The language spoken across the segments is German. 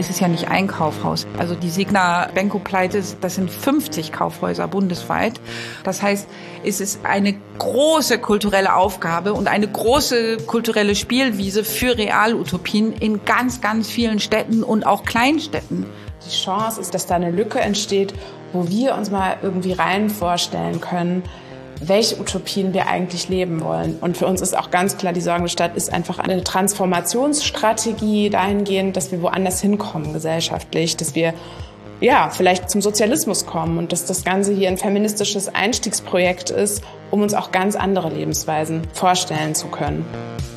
Es ist ja nicht ein Kaufhaus. Also die Signa-Benko-Pleite, das sind 50 Kaufhäuser bundesweit. Das heißt, es ist eine große kulturelle Aufgabe und eine große kulturelle Spielwiese für Realutopien in ganz, ganz vielen Städten und auch Kleinstädten. Die Chance ist, dass da eine Lücke entsteht, wo wir uns mal irgendwie rein vorstellen können, welche Utopien wir eigentlich leben wollen. Und für uns ist auch ganz klar, die Sorgende Stadt ist einfach eine Transformationsstrategie dahingehend, dass wir woanders hinkommen gesellschaftlich, dass wir vielleicht zum Sozialismus kommen und dass das Ganze hier ein feministisches Einstiegsprojekt ist, um uns auch ganz andere Lebensweisen vorstellen zu können.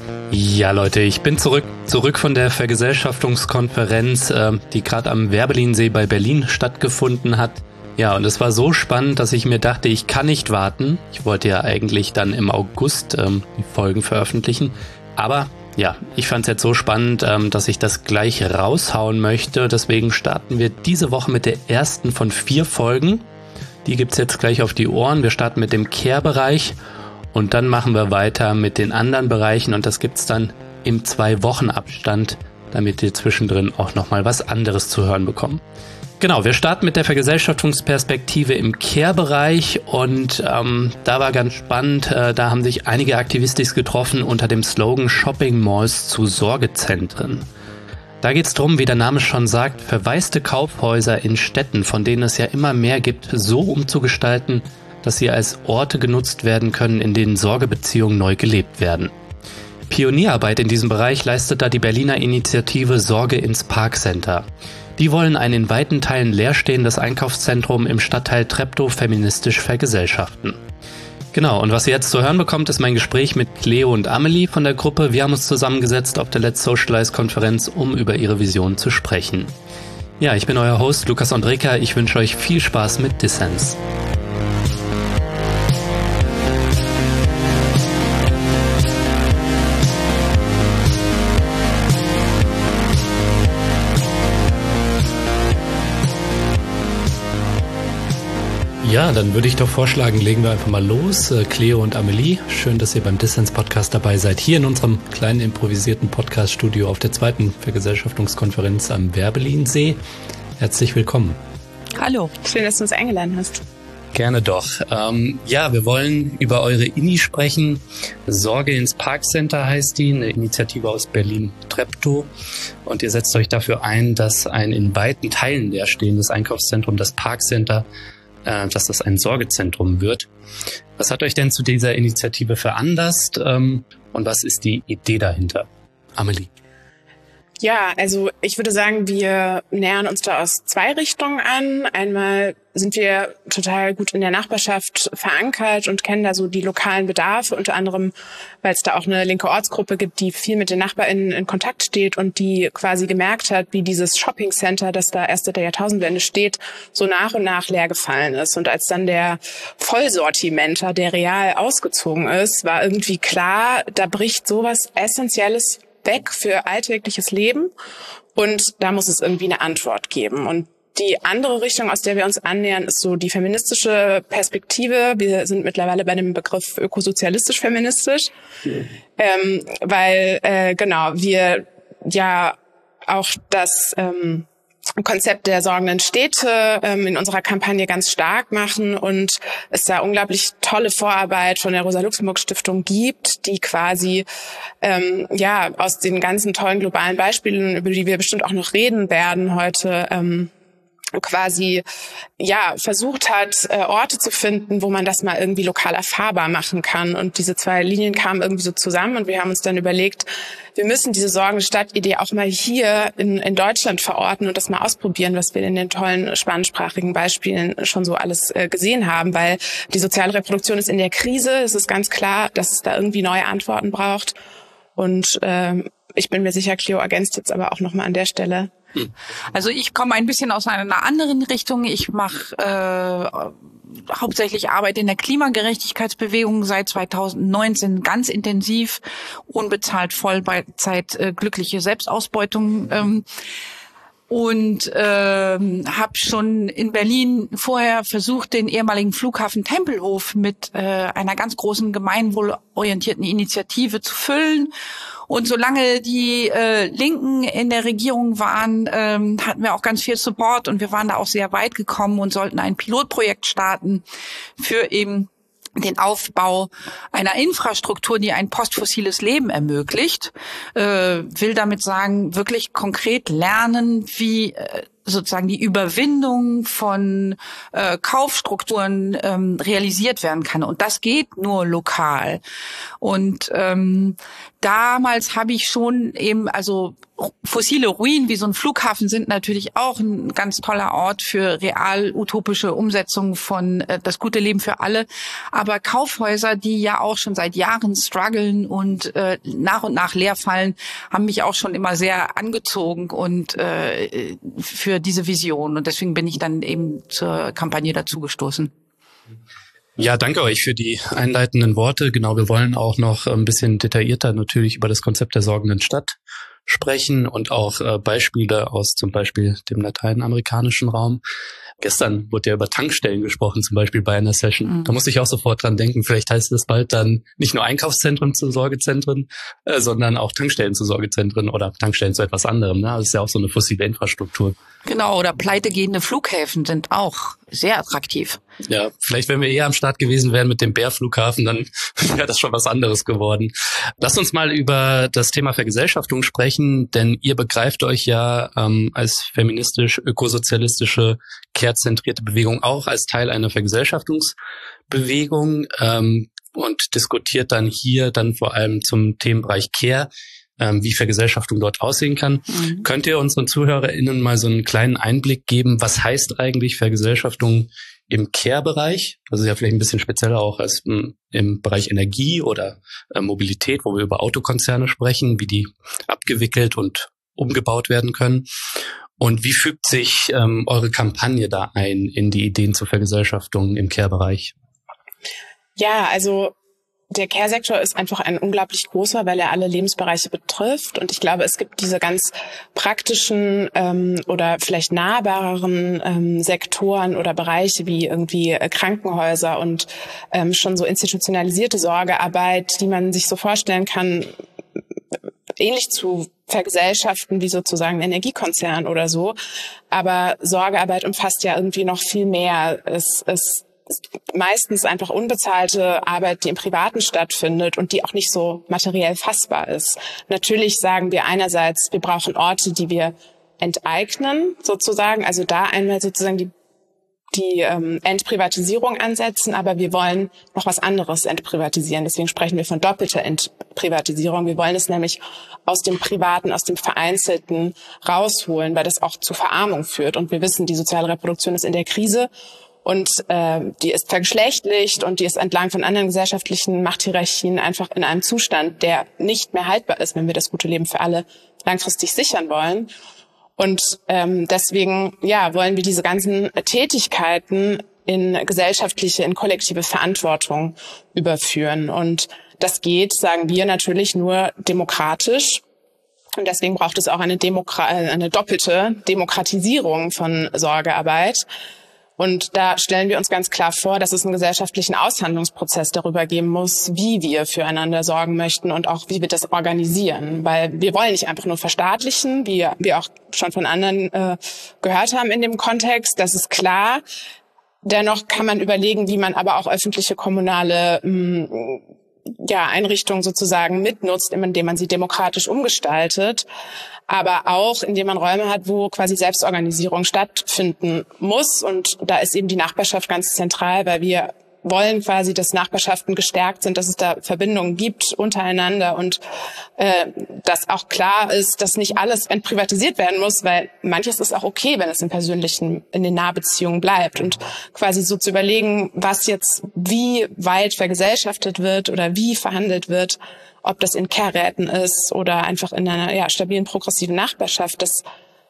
Ja, Leute, ich bin zurück von der Vergesellschaftungskonferenz, die gerade am Werbellinsee bei Berlin stattgefunden hat. Ja, und es war so spannend, dass ich mir dachte, ich kann nicht warten. Ich wollte ja eigentlich dann im August die Folgen veröffentlichen. Aber ja, ich fand es jetzt so spannend, dass ich das gleich raushauen möchte. Deswegen starten wir diese Woche mit der ersten von 4 Folgen. Die gibt's jetzt gleich auf die Ohren. Wir starten mit dem Care-Bereich und dann machen wir weiter mit den anderen Bereichen. Und das gibt's dann im 2-Wochen-Abstand, damit ihr zwischendrin auch nochmal was anderes zu hören bekommt. Genau, wir starten mit der Vergesellschaftungsperspektive im Care-Bereich und da war ganz spannend, da haben sich einige Aktivistis getroffen unter dem Slogan Shopping Malls zu Sorgezentren. Da geht es darum, wie der Name schon sagt, verwaiste Kaufhäuser in Städten, von denen es ja immer mehr gibt, so umzugestalten, dass sie als Orte genutzt werden können, in denen Sorgebeziehungen neu gelebt werden. Pionierarbeit in diesem Bereich leistet da die Berliner Initiative Sorge ins Parkcenter. Die wollen ein in weiten Teilen leerstehendes Einkaufszentrum im Stadtteil Treptow feministisch vergesellschaften. Genau, und was ihr jetzt zu hören bekommt, ist mein Gespräch mit Cleo und Amelie von der Gruppe. Wir haben uns zusammengesetzt auf der Let's Socialize-Konferenz, um über ihre Vision zu sprechen. Ja, ich bin euer Host Lukas Andreka. Ich wünsche euch viel Spaß mit Dissens. Ja, dann würde ich doch vorschlagen, legen wir einfach mal los. Cleo und Amelie, schön, dass ihr beim Dissens-Podcast dabei seid. Hier in unserem kleinen improvisierten Podcast-Studio auf der 2. Vergesellschaftungskonferenz am Werbellinsee. Herzlich willkommen. Hallo. Schön, dass du uns eingeladen hast. Gerne doch. Wir wollen über eure INI sprechen. Sorge ins Parkcenter heißt die, eine Initiative aus Berlin-Treptow. Und ihr setzt euch dafür ein, dass ein in weiten Teilen leerstehendes Einkaufszentrum, das Parkcenter, dass das ein Sorgezentrum wird. Was hat euch denn zu dieser Initiative veranlasst und was ist die Idee dahinter? Amelie. Ja, also ich würde sagen, wir nähern uns da aus 2 Richtungen an. Einmal sind wir total gut in der Nachbarschaft verankert und kennen da so die lokalen Bedarfe, unter anderem, weil es da auch eine linke Ortsgruppe gibt, die viel mit den NachbarInnen in Kontakt steht und die quasi gemerkt hat, wie dieses Shoppingcenter, das da erst seit der Jahrtausendwende steht, so nach und nach leer gefallen ist. Und als dann der Vollsortimenter, der Real ausgezogen ist, war irgendwie klar, da bricht sowas Essentielles weg für alltägliches Leben und da muss es irgendwie eine Antwort geben. Und die andere Richtung, aus der wir uns annähern, ist so die feministische Perspektive. Wir sind mittlerweile bei dem Begriff ökosozialistisch-feministisch, weil wir ja auch das Konzept der sorgenden Städte in unserer Kampagne ganz stark machen und es da unglaublich tolle Vorarbeit von der Rosa-Luxemburg-Stiftung gibt, die quasi aus den ganzen tollen globalen Beispielen, über die wir bestimmt auch noch reden werden heute, versucht hat, Orte zu finden, wo man das mal irgendwie lokal erfahrbar machen kann. Und diese 2 Linien kamen irgendwie so zusammen und wir haben uns dann überlegt, wir müssen diese sorgende Stadt-Idee auch mal hier in Deutschland verorten und das mal ausprobieren, was wir in den tollen spanischsprachigen Beispielen schon so alles gesehen haben, weil die soziale Reproduktion ist in der Krise. Es ist ganz klar, dass es da irgendwie neue Antworten braucht. Und ich bin mir sicher, Cleo ergänzt jetzt aber auch nochmal an der Stelle. Also ich komme ein bisschen aus einer anderen Richtung. Ich mache hauptsächlich Arbeit in der Klimagerechtigkeitsbewegung seit 2019 ganz intensiv, unbezahlt Vollzeit, glückliche Selbstausbeutung. Und habe schon in Berlin vorher versucht, den ehemaligen Flughafen Tempelhof mit einer ganz großen gemeinwohlorientierten Initiative zu füllen. Und solange die Linken in der Regierung waren, hatten wir auch ganz viel Support und wir waren da auch sehr weit gekommen und sollten ein Pilotprojekt starten für eben den Aufbau einer Infrastruktur, die ein postfossiles Leben ermöglicht. Will damit sagen, wirklich konkret lernen, wie sozusagen die Überwindung von Kaufstrukturen realisiert werden kann. Und das geht nur lokal. Und damals habe ich schon eben, also fossile Ruinen wie so ein Flughafen sind natürlich auch ein ganz toller Ort für real utopische Umsetzung von das gute Leben für alle. Aber Kaufhäuser, die ja auch schon seit Jahren strugglen und nach leer fallen, haben mich auch schon immer sehr angezogen und für diese Vision. Und deswegen bin ich dann eben zur Kampagne dazugestoßen. Ja, danke euch für die einleitenden Worte. Genau, wir wollen auch noch ein bisschen detaillierter natürlich über das Konzept der sorgenden Stadt sprechen und auch Beispiele aus zum Beispiel dem lateinamerikanischen Raum. Gestern wurde ja über Tankstellen gesprochen, zum Beispiel bei einer Session. Da musste ich auch sofort dran denken, vielleicht heißt es bald dann nicht nur Einkaufszentren zu Sorgezentren, sondern auch Tankstellen zu Sorgezentren oder Tankstellen zu etwas anderem. Ne? Das ist ja auch so eine fossile Infrastruktur. Genau, oder pleitegehende Flughäfen sind auch sehr attraktiv. Ja, vielleicht wenn wir eher am Start gewesen wären mit dem Bär-Flughafen, dann wäre das schon was anderes geworden. Lasst uns mal über das Thema Vergesellschaftung sprechen, denn ihr begreift euch ja als feministisch-ökosozialistische, care-zentrierte Bewegung auch als Teil einer Vergesellschaftungsbewegung und diskutiert dann hier dann vor allem zum Themenbereich Care, wie Vergesellschaftung dort aussehen kann. Könnt ihr unseren ZuhörerInnen mal so einen kleinen Einblick geben, was heißt eigentlich Vergesellschaftung im Care-Bereich? Das ist ja vielleicht ein bisschen spezieller auch als im Bereich Energie oder Mobilität, wo wir über Autokonzerne sprechen, wie die abgewickelt und umgebaut werden können. Und wie fügt sich eure Kampagne da ein in die Ideen zur Vergesellschaftung im Care-Bereich? Ja, also der Care-Sektor ist einfach ein unglaublich großer, weil er alle Lebensbereiche betrifft. Und ich glaube, es gibt diese ganz praktischen oder vielleicht nahbareren Sektoren oder Bereiche wie irgendwie Krankenhäuser und schon so institutionalisierte Sorgearbeit, die man sich so vorstellen kann, ähnlich zu vergesellschaften wie sozusagen ein Energiekonzern oder so. Aber Sorgearbeit umfasst ja irgendwie noch viel mehr. Es meistens einfach unbezahlte Arbeit, die im Privaten stattfindet und die auch nicht so materiell fassbar ist. Natürlich sagen wir einerseits, wir brauchen Orte, die wir enteignen, sozusagen, also da einmal sozusagen die Entprivatisierung ansetzen, aber wir wollen noch was anderes entprivatisieren. Deswegen sprechen wir von doppelter Entprivatisierung. Wir wollen es nämlich aus dem Privaten, aus dem Vereinzelten rausholen, weil das auch zu Verarmung führt. Und wir wissen, die soziale Reproduktion ist in der Krise. Und die ist vergeschlechtlicht und die ist entlang von anderen gesellschaftlichen Machthierarchien einfach in einem Zustand, der nicht mehr haltbar ist, wenn wir das gute Leben für alle langfristig sichern wollen. Und deswegen wollen wir diese ganzen Tätigkeiten in gesellschaftliche, in kollektive Verantwortung überführen. Und das geht, sagen wir, natürlich nur demokratisch. Und deswegen braucht es auch eine doppelte Demokratisierung von Sorgearbeit. Und da stellen wir uns ganz klar vor, dass es einen gesellschaftlichen Aushandlungsprozess darüber geben muss, wie wir füreinander sorgen möchten und auch wie wir das organisieren. Weil wir wollen nicht einfach nur verstaatlichen, wie wir auch schon von anderen gehört haben in dem Kontext. Das ist klar. Dennoch kann man überlegen, wie man aber auch öffentliche kommunale Einrichtungen sozusagen mitnutzt, indem man sie demokratisch umgestaltet. Aber auch, indem man Räume hat, wo quasi Selbstorganisierung stattfinden muss. Und da ist eben die Nachbarschaft ganz zentral, weil wir wollen quasi, dass Nachbarschaften gestärkt sind, dass es da Verbindungen gibt untereinander und dass auch klar ist, dass nicht alles entprivatisiert werden muss, weil manches ist auch okay, wenn es in den Nahbeziehungen bleibt. Und quasi so zu überlegen, was jetzt wie weit vergesellschaftet wird oder wie verhandelt wird, ob das in Care-Räten ist oder einfach in einer stabilen, progressiven Nachbarschaft, das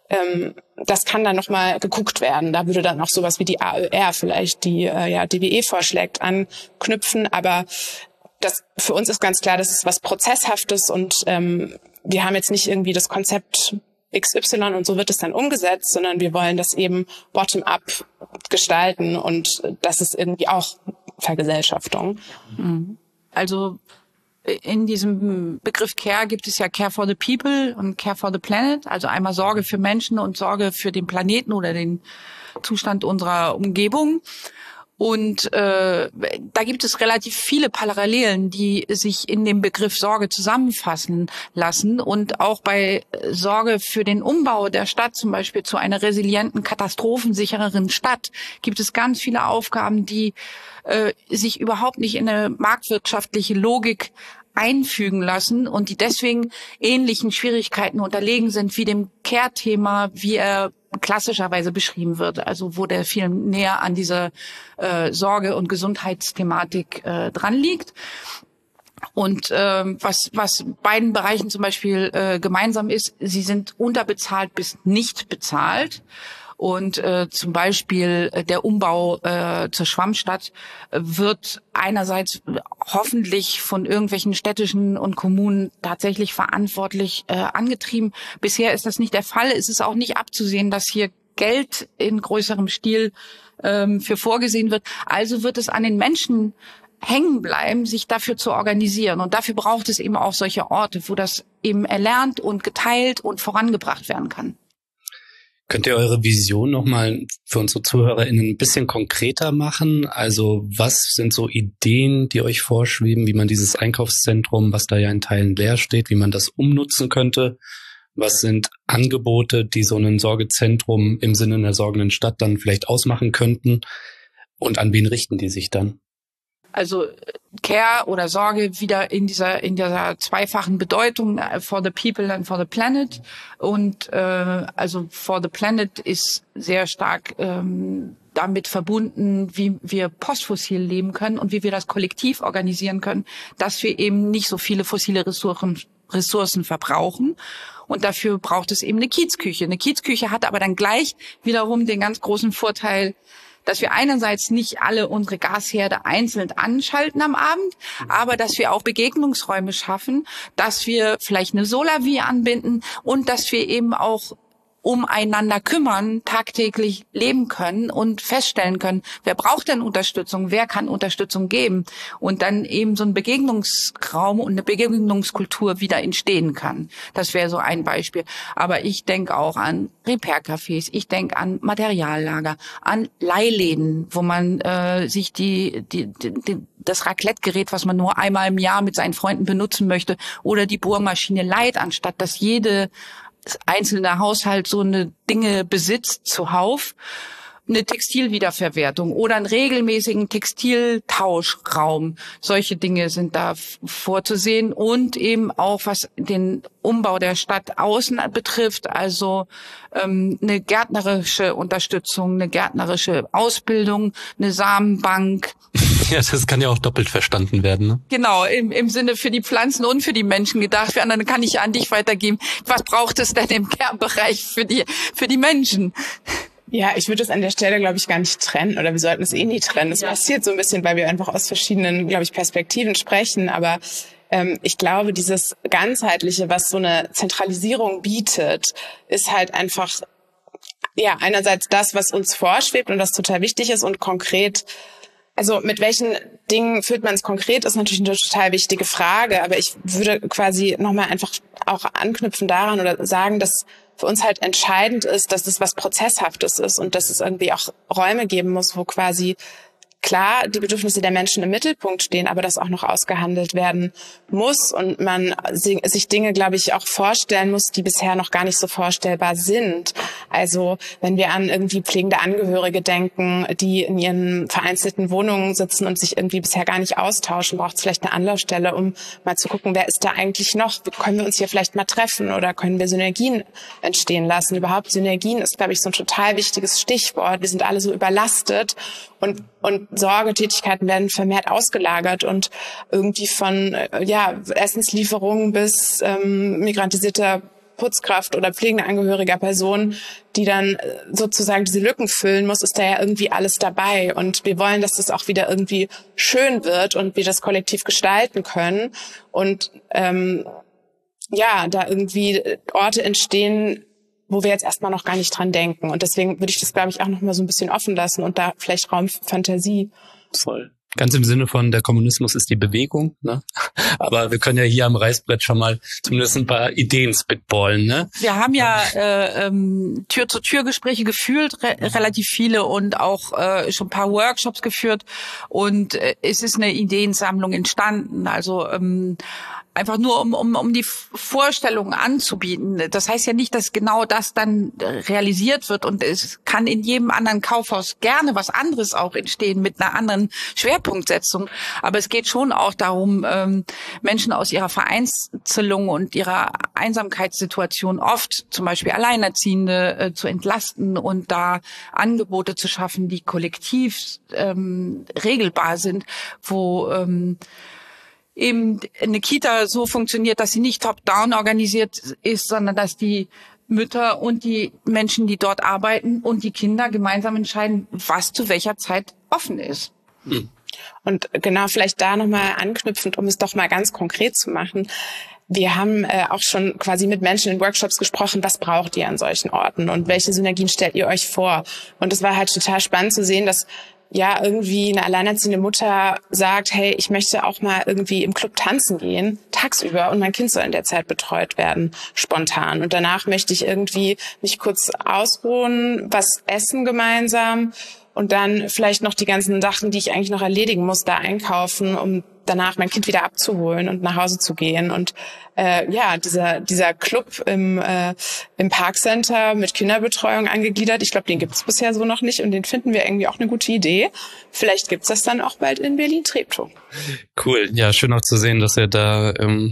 kann dann nochmal geguckt werden. Da würde dann auch sowas wie die AÖR vielleicht, die DWE vorschlägt, anknüpfen. Aber das für uns ist ganz klar, das ist was Prozesshaftes und wir haben jetzt nicht irgendwie das Konzept XY und so wird es dann umgesetzt, sondern wir wollen das eben bottom-up gestalten und das ist irgendwie auch Vergesellschaftung. Also in diesem Begriff Care gibt es ja Care for the People und Care for the Planet, also einmal Sorge für Menschen und Sorge für den Planeten oder den Zustand unserer Umgebung. Und da gibt es relativ viele Parallelen, die sich in dem Begriff Sorge zusammenfassen lassen. Und auch bei Sorge für den Umbau der Stadt, zum Beispiel zu einer resilienten, katastrophensichereren Stadt, gibt es ganz viele Aufgaben, die sich überhaupt nicht in eine marktwirtschaftliche Logik einfügen lassen und die deswegen ähnlichen Schwierigkeiten unterlegen sind wie dem Care-Thema, wie er klassischerweise beschrieben wird, also wo der viel näher an dieser Sorge- und Gesundheitsthematik dran liegt. Und was beiden Bereichen zum Beispiel gemeinsam ist, sie sind unterbezahlt bis nicht bezahlt. Und zum Beispiel der Umbau zur Schwammstadt wird einerseits hoffentlich von irgendwelchen städtischen und Kommunen tatsächlich verantwortlich angetrieben. Bisher ist das nicht der Fall. Es ist auch nicht abzusehen, dass hier Geld in größerem Stil für vorgesehen wird. Also wird es an den Menschen hängen bleiben, sich dafür zu organisieren. Und dafür braucht es eben auch solche Orte, wo das eben erlernt und geteilt und vorangebracht werden kann. Könnt ihr eure Vision nochmal für unsere ZuhörerInnen ein bisschen konkreter machen? Also was sind so Ideen, die euch vorschweben, wie man dieses Einkaufszentrum, was da ja in Teilen leer steht, wie man das umnutzen könnte? Was sind Angebote, die so ein Sorgezentrum im Sinne einer sorgenden Stadt dann vielleicht ausmachen könnten? Und an wen richten die sich dann? Also Care oder Sorge wieder in dieser zweifachen Bedeutung, for the people and for the planet. Und also for the planet ist sehr stark damit verbunden, wie wir postfossil leben können und wie wir das kollektiv organisieren können, dass wir eben nicht so viele fossile Ressourcen verbrauchen. Und dafür braucht es eben eine Kiezküche. Eine Kiezküche hat aber dann gleich wiederum den ganz großen Vorteil, dass wir einerseits nicht alle unsere Gasherde einzeln anschalten am Abend, aber dass wir auch Begegnungsräume schaffen, dass wir vielleicht eine Solar-Vie anbinden und dass wir eben auch umeinander kümmern, tagtäglich leben können und feststellen können, wer braucht denn Unterstützung, wer kann Unterstützung geben und dann eben so ein Begegnungsraum und eine Begegnungskultur wieder entstehen kann. Das wäre so ein Beispiel. Aber ich denke auch an Repair-Cafés, ich denke an Materiallager, an Leihläden, wo man sich das Raclette-Gerät, was man nur einmal im Jahr mit seinen Freunden benutzen möchte, oder die Bohrmaschine leiht, anstatt dass jede einzelne Haushalt so eine Dinge besitzt zuhauf, eine Textilwiederverwertung oder einen regelmäßigen Textiltauschraum. Solche Dinge sind da vorzusehen und eben auch, was den Umbau der Stadt außen betrifft, also eine gärtnerische Unterstützung, eine gärtnerische Ausbildung, eine Samenbank. Ja, das kann ja auch doppelt verstanden werden, ne? Genau, im Sinne für die Pflanzen und für die Menschen gedacht werden. Dann kann ich an dich weitergeben. Was braucht es denn im Kernbereich für die Menschen? Ja, ich würde es an der Stelle, glaube ich, gar nicht trennen oder wir sollten es eh nie trennen. Es passiert so ein bisschen, weil wir einfach aus verschiedenen, glaube ich, Perspektiven sprechen. Aber ich glaube, dieses Ganzheitliche, was so eine Zentralisierung bietet, ist halt einfach, ja, einerseits das, was uns vorschwebt und was total wichtig ist und konkret. Also mit welchen Dingen fühlt man es konkret, ist natürlich eine total wichtige Frage. Aber ich würde quasi nochmal einfach auch anknüpfen daran oder sagen, dass für uns halt entscheidend ist, dass es was Prozesshaftes ist und dass es irgendwie auch Räume geben muss, wo quasi klar die Bedürfnisse der Menschen im Mittelpunkt stehen, aber das auch noch ausgehandelt werden muss und man sich Dinge, glaube ich, auch vorstellen muss, die bisher noch gar nicht so vorstellbar sind. Also wenn wir an irgendwie pflegende Angehörige denken, die in ihren vereinzelten Wohnungen sitzen und sich irgendwie bisher gar nicht austauschen, braucht es vielleicht eine Anlaufstelle, um mal zu gucken, wer ist da eigentlich noch? Können wir uns hier vielleicht mal treffen oder können wir Synergien entstehen lassen? Überhaupt Synergien ist, glaube ich, so ein total wichtiges Stichwort. Wir sind alle so überlastet und Sorgetätigkeiten werden vermehrt ausgelagert und irgendwie von Essenslieferungen bis migrantisierter Putzkraft oder pflegende angehöriger Person, die dann sozusagen diese Lücken füllen muss, ist da ja irgendwie alles dabei. Und wir wollen, dass das auch wieder irgendwie schön wird und wir das kollektiv gestalten können. Und da irgendwie Orte entstehen, wo wir jetzt erstmal noch gar nicht dran denken. Und deswegen würde ich das, glaube ich, auch noch mal so ein bisschen offen lassen und da vielleicht Raum für Fantasie. Voll. Ganz im Sinne von, der Kommunismus ist die Bewegung, ne? Aber wir können ja hier am Reißbrett schon mal zumindest ein paar Ideen spitballen, ne? Wir haben ja Tür-zu-Tür-Gespräche geführt, relativ viele, und auch schon ein paar Workshops geführt. Und es ist eine Ideensammlung entstanden. Also einfach nur, um die Vorstellungen anzubieten. Das heißt ja nicht, dass genau das dann realisiert wird. Und es kann in jedem anderen Kaufhaus gerne was anderes auch entstehen mit einer anderen Schwerpunktsetzung. Aber es geht schon auch darum, Menschen aus ihrer Vereinzelung und ihrer Einsamkeitssituation, oft zum Beispiel Alleinerziehende, zu entlasten und da Angebote zu schaffen, die kollektiv regelbar sind, wo eben eine Kita so funktioniert, dass sie nicht top-down organisiert ist, sondern dass die Mütter und die Menschen, die dort arbeiten, und die Kinder gemeinsam entscheiden, was zu welcher Zeit offen ist. Und genau, vielleicht da nochmal anknüpfend, um es doch mal ganz konkret zu machen. Wir haben auch schon quasi mit Menschen in Workshops gesprochen, was braucht ihr an solchen Orten und welche Synergien stellt ihr euch vor? Und es war halt total spannend zu sehen, dass ja irgendwie eine alleinerziehende Mutter sagt, hey, ich möchte auch mal irgendwie im Club tanzen gehen, tagsüber, und mein Kind soll in der Zeit betreut werden, spontan. Und danach möchte ich irgendwie mich kurz ausruhen, was essen gemeinsam und dann vielleicht noch die ganzen Sachen, die ich eigentlich noch erledigen muss, da einkaufen, um danach mein Kind wieder abzuholen und nach Hause zu gehen. Und dieser Club im Parkcenter mit Kinderbetreuung angegliedert, ich glaube, den gibt es bisher so noch nicht, und den finden wir irgendwie auch eine gute Idee. Vielleicht gibt's das dann auch bald in Berlin-Treptow. Cool, ja, schön auch zu sehen, dass er da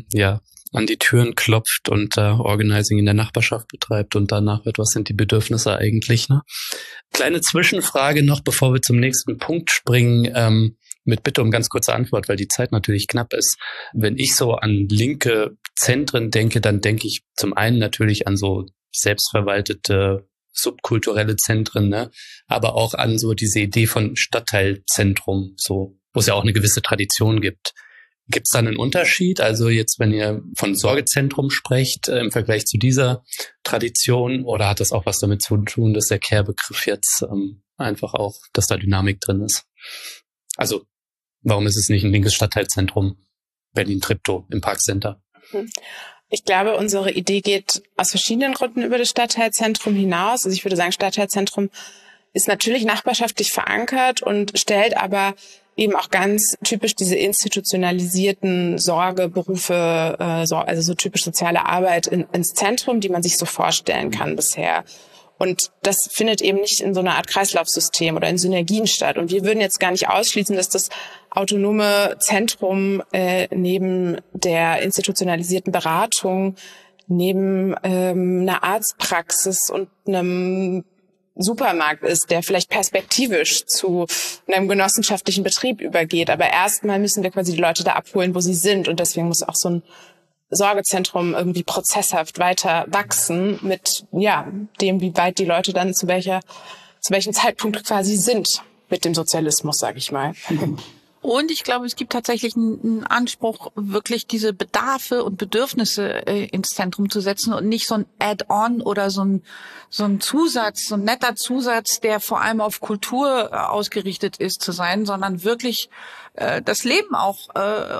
an die Türen klopft und Organizing in der Nachbarschaft betreibt und danach wird, was sind die Bedürfnisse eigentlich, ne? Kleine Zwischenfrage noch, bevor wir zum nächsten Punkt springen, mit Bitte um ganz kurze Antwort, weil die Zeit natürlich knapp ist. Wenn ich so an linke Zentren denke, dann denke ich zum einen natürlich an so selbstverwaltete subkulturelle Zentren, ne? Aber auch an so diese Idee von Stadtteilzentrum, so, wo es ja auch eine gewisse Tradition gibt. Gibt es da einen Unterschied? Also jetzt, wenn ihr von Sorgezentrum sprecht, im Vergleich zu dieser Tradition, oder hat das auch was damit zu tun, dass der Care-Begriff jetzt einfach auch, dass da Dynamik drin ist? Also, warum ist es nicht ein linkes Stadtteilzentrum Berlin-Treptow im Parkcenter? Ich glaube, unsere Idee geht aus verschiedenen Gründen über das Stadtteilzentrum hinaus. Also ich würde sagen, Stadtteilzentrum ist natürlich nachbarschaftlich verankert und stellt aber eben auch ganz typisch diese institutionalisierten Sorgeberufe, also so typisch soziale Arbeit ins Zentrum, die man sich so vorstellen kann bisher. Und das findet eben nicht in so einer Art Kreislaufsystem oder in Synergien statt. Und wir würden jetzt gar nicht ausschließen, dass das autonome Zentrum neben der institutionalisierten Beratung, neben einer Arztpraxis und einem Supermarkt ist, der vielleicht perspektivisch zu einem genossenschaftlichen Betrieb übergeht. Aber erstmal müssen wir quasi die Leute da abholen, wo sie sind. Und deswegen muss auch so ein Sorgezentrum irgendwie prozesshaft weiter wachsen mit dem, wie weit die Leute dann zu welchem Zeitpunkt quasi sind mit dem Sozialismus, sage ich mal. Und ich glaube, es gibt tatsächlich einen Anspruch, wirklich diese Bedarfe und Bedürfnisse ins Zentrum zu setzen und nicht so ein Add-on oder so ein Zusatz, so ein netter Zusatz, der vor allem auf Kultur ausgerichtet ist zu sein, sondern wirklich das Leben auch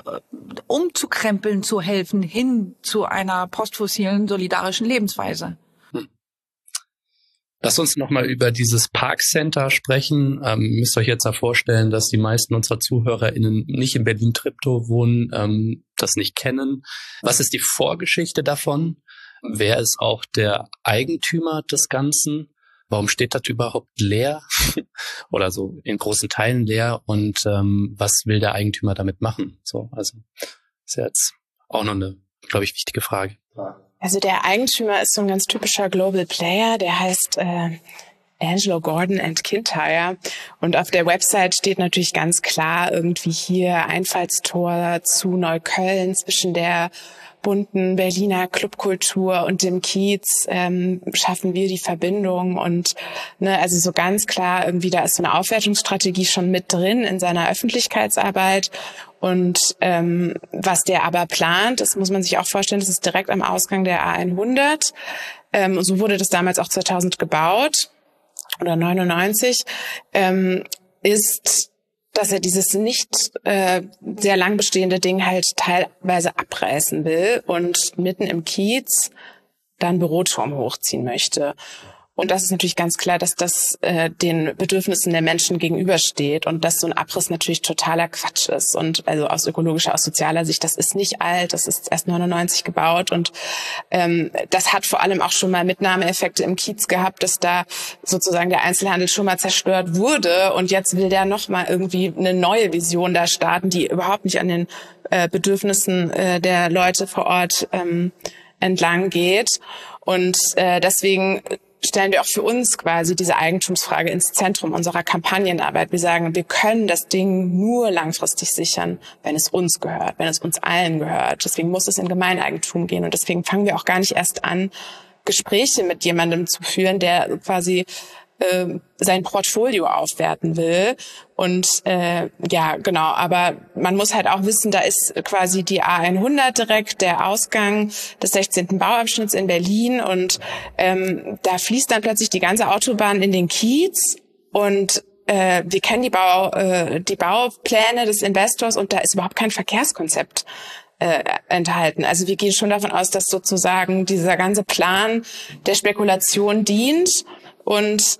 umzukrempeln, zu helfen, hin zu einer postfossilen, solidarischen Lebensweise. Lass uns nochmal über dieses Parkcenter sprechen. Müsst euch jetzt ja vorstellen, dass die meisten unserer ZuhörerInnen nicht in Berlin-Treptow wohnen, das nicht kennen. Was ist die Vorgeschichte davon? Wer ist auch der Eigentümer des Ganzen? Warum steht das überhaupt leer? Oder so in großen Teilen leer? Und was will der Eigentümer damit machen? So, also ist ja jetzt auch noch eine, glaube ich, wichtige Frage. Also der Eigentümer ist so ein ganz typischer Global Player, der heißt Angelo Gordon and Kintyre. Und auf der Website steht natürlich ganz klar irgendwie hier Einfallstor zu Neukölln zwischen der bunten Berliner Clubkultur und dem Kiez schaffen wir die Verbindung und also so ganz klar irgendwie, da ist so eine Aufwertungsstrategie schon mit drin in seiner Öffentlichkeitsarbeit. Und was der aber plant, das muss man sich auch vorstellen, das ist direkt am Ausgang der A100. Und so wurde das damals auch 2000 gebaut oder 99, ist dass er dieses nicht sehr lang bestehende Ding halt teilweise abreißen will und mitten im Kiez dann Büroturm hochziehen möchte. Und das ist natürlich ganz klar, dass das den Bedürfnissen der Menschen gegenübersteht und dass so ein Abriss natürlich totaler Quatsch ist. Und also aus ökologischer, aus sozialer Sicht, das ist nicht alt, das ist erst 99 gebaut und das hat vor allem auch schon mal Mitnahmeeffekte im Kiez gehabt, dass da sozusagen der Einzelhandel schon mal zerstört wurde und jetzt will der noch mal irgendwie eine neue Vision da starten, die überhaupt nicht an den Bedürfnissen der Leute vor Ort entlang geht. Und deswegen stellen wir auch für uns quasi diese Eigentumsfrage ins Zentrum unserer Kampagnenarbeit. Wir sagen, wir können das Ding nur langfristig sichern, wenn es uns gehört, wenn es uns allen gehört. Deswegen muss es in Gemeineigentum gehen. Und deswegen fangen wir auch gar nicht erst an, Gespräche mit jemandem zu führen, der quasi sein Portfolio aufwerten will. Und ja, genau, aber man muss halt auch wissen, da ist quasi die A100 direkt der Ausgang des 16. Bauabschnitts in Berlin und da fließt dann plötzlich die ganze Autobahn in den Kiez und wir kennen die Baupläne des Investors und da ist überhaupt kein Verkehrskonzept enthalten. Also wir gehen schon davon aus, dass sozusagen dieser ganze Plan der Spekulation dient. Und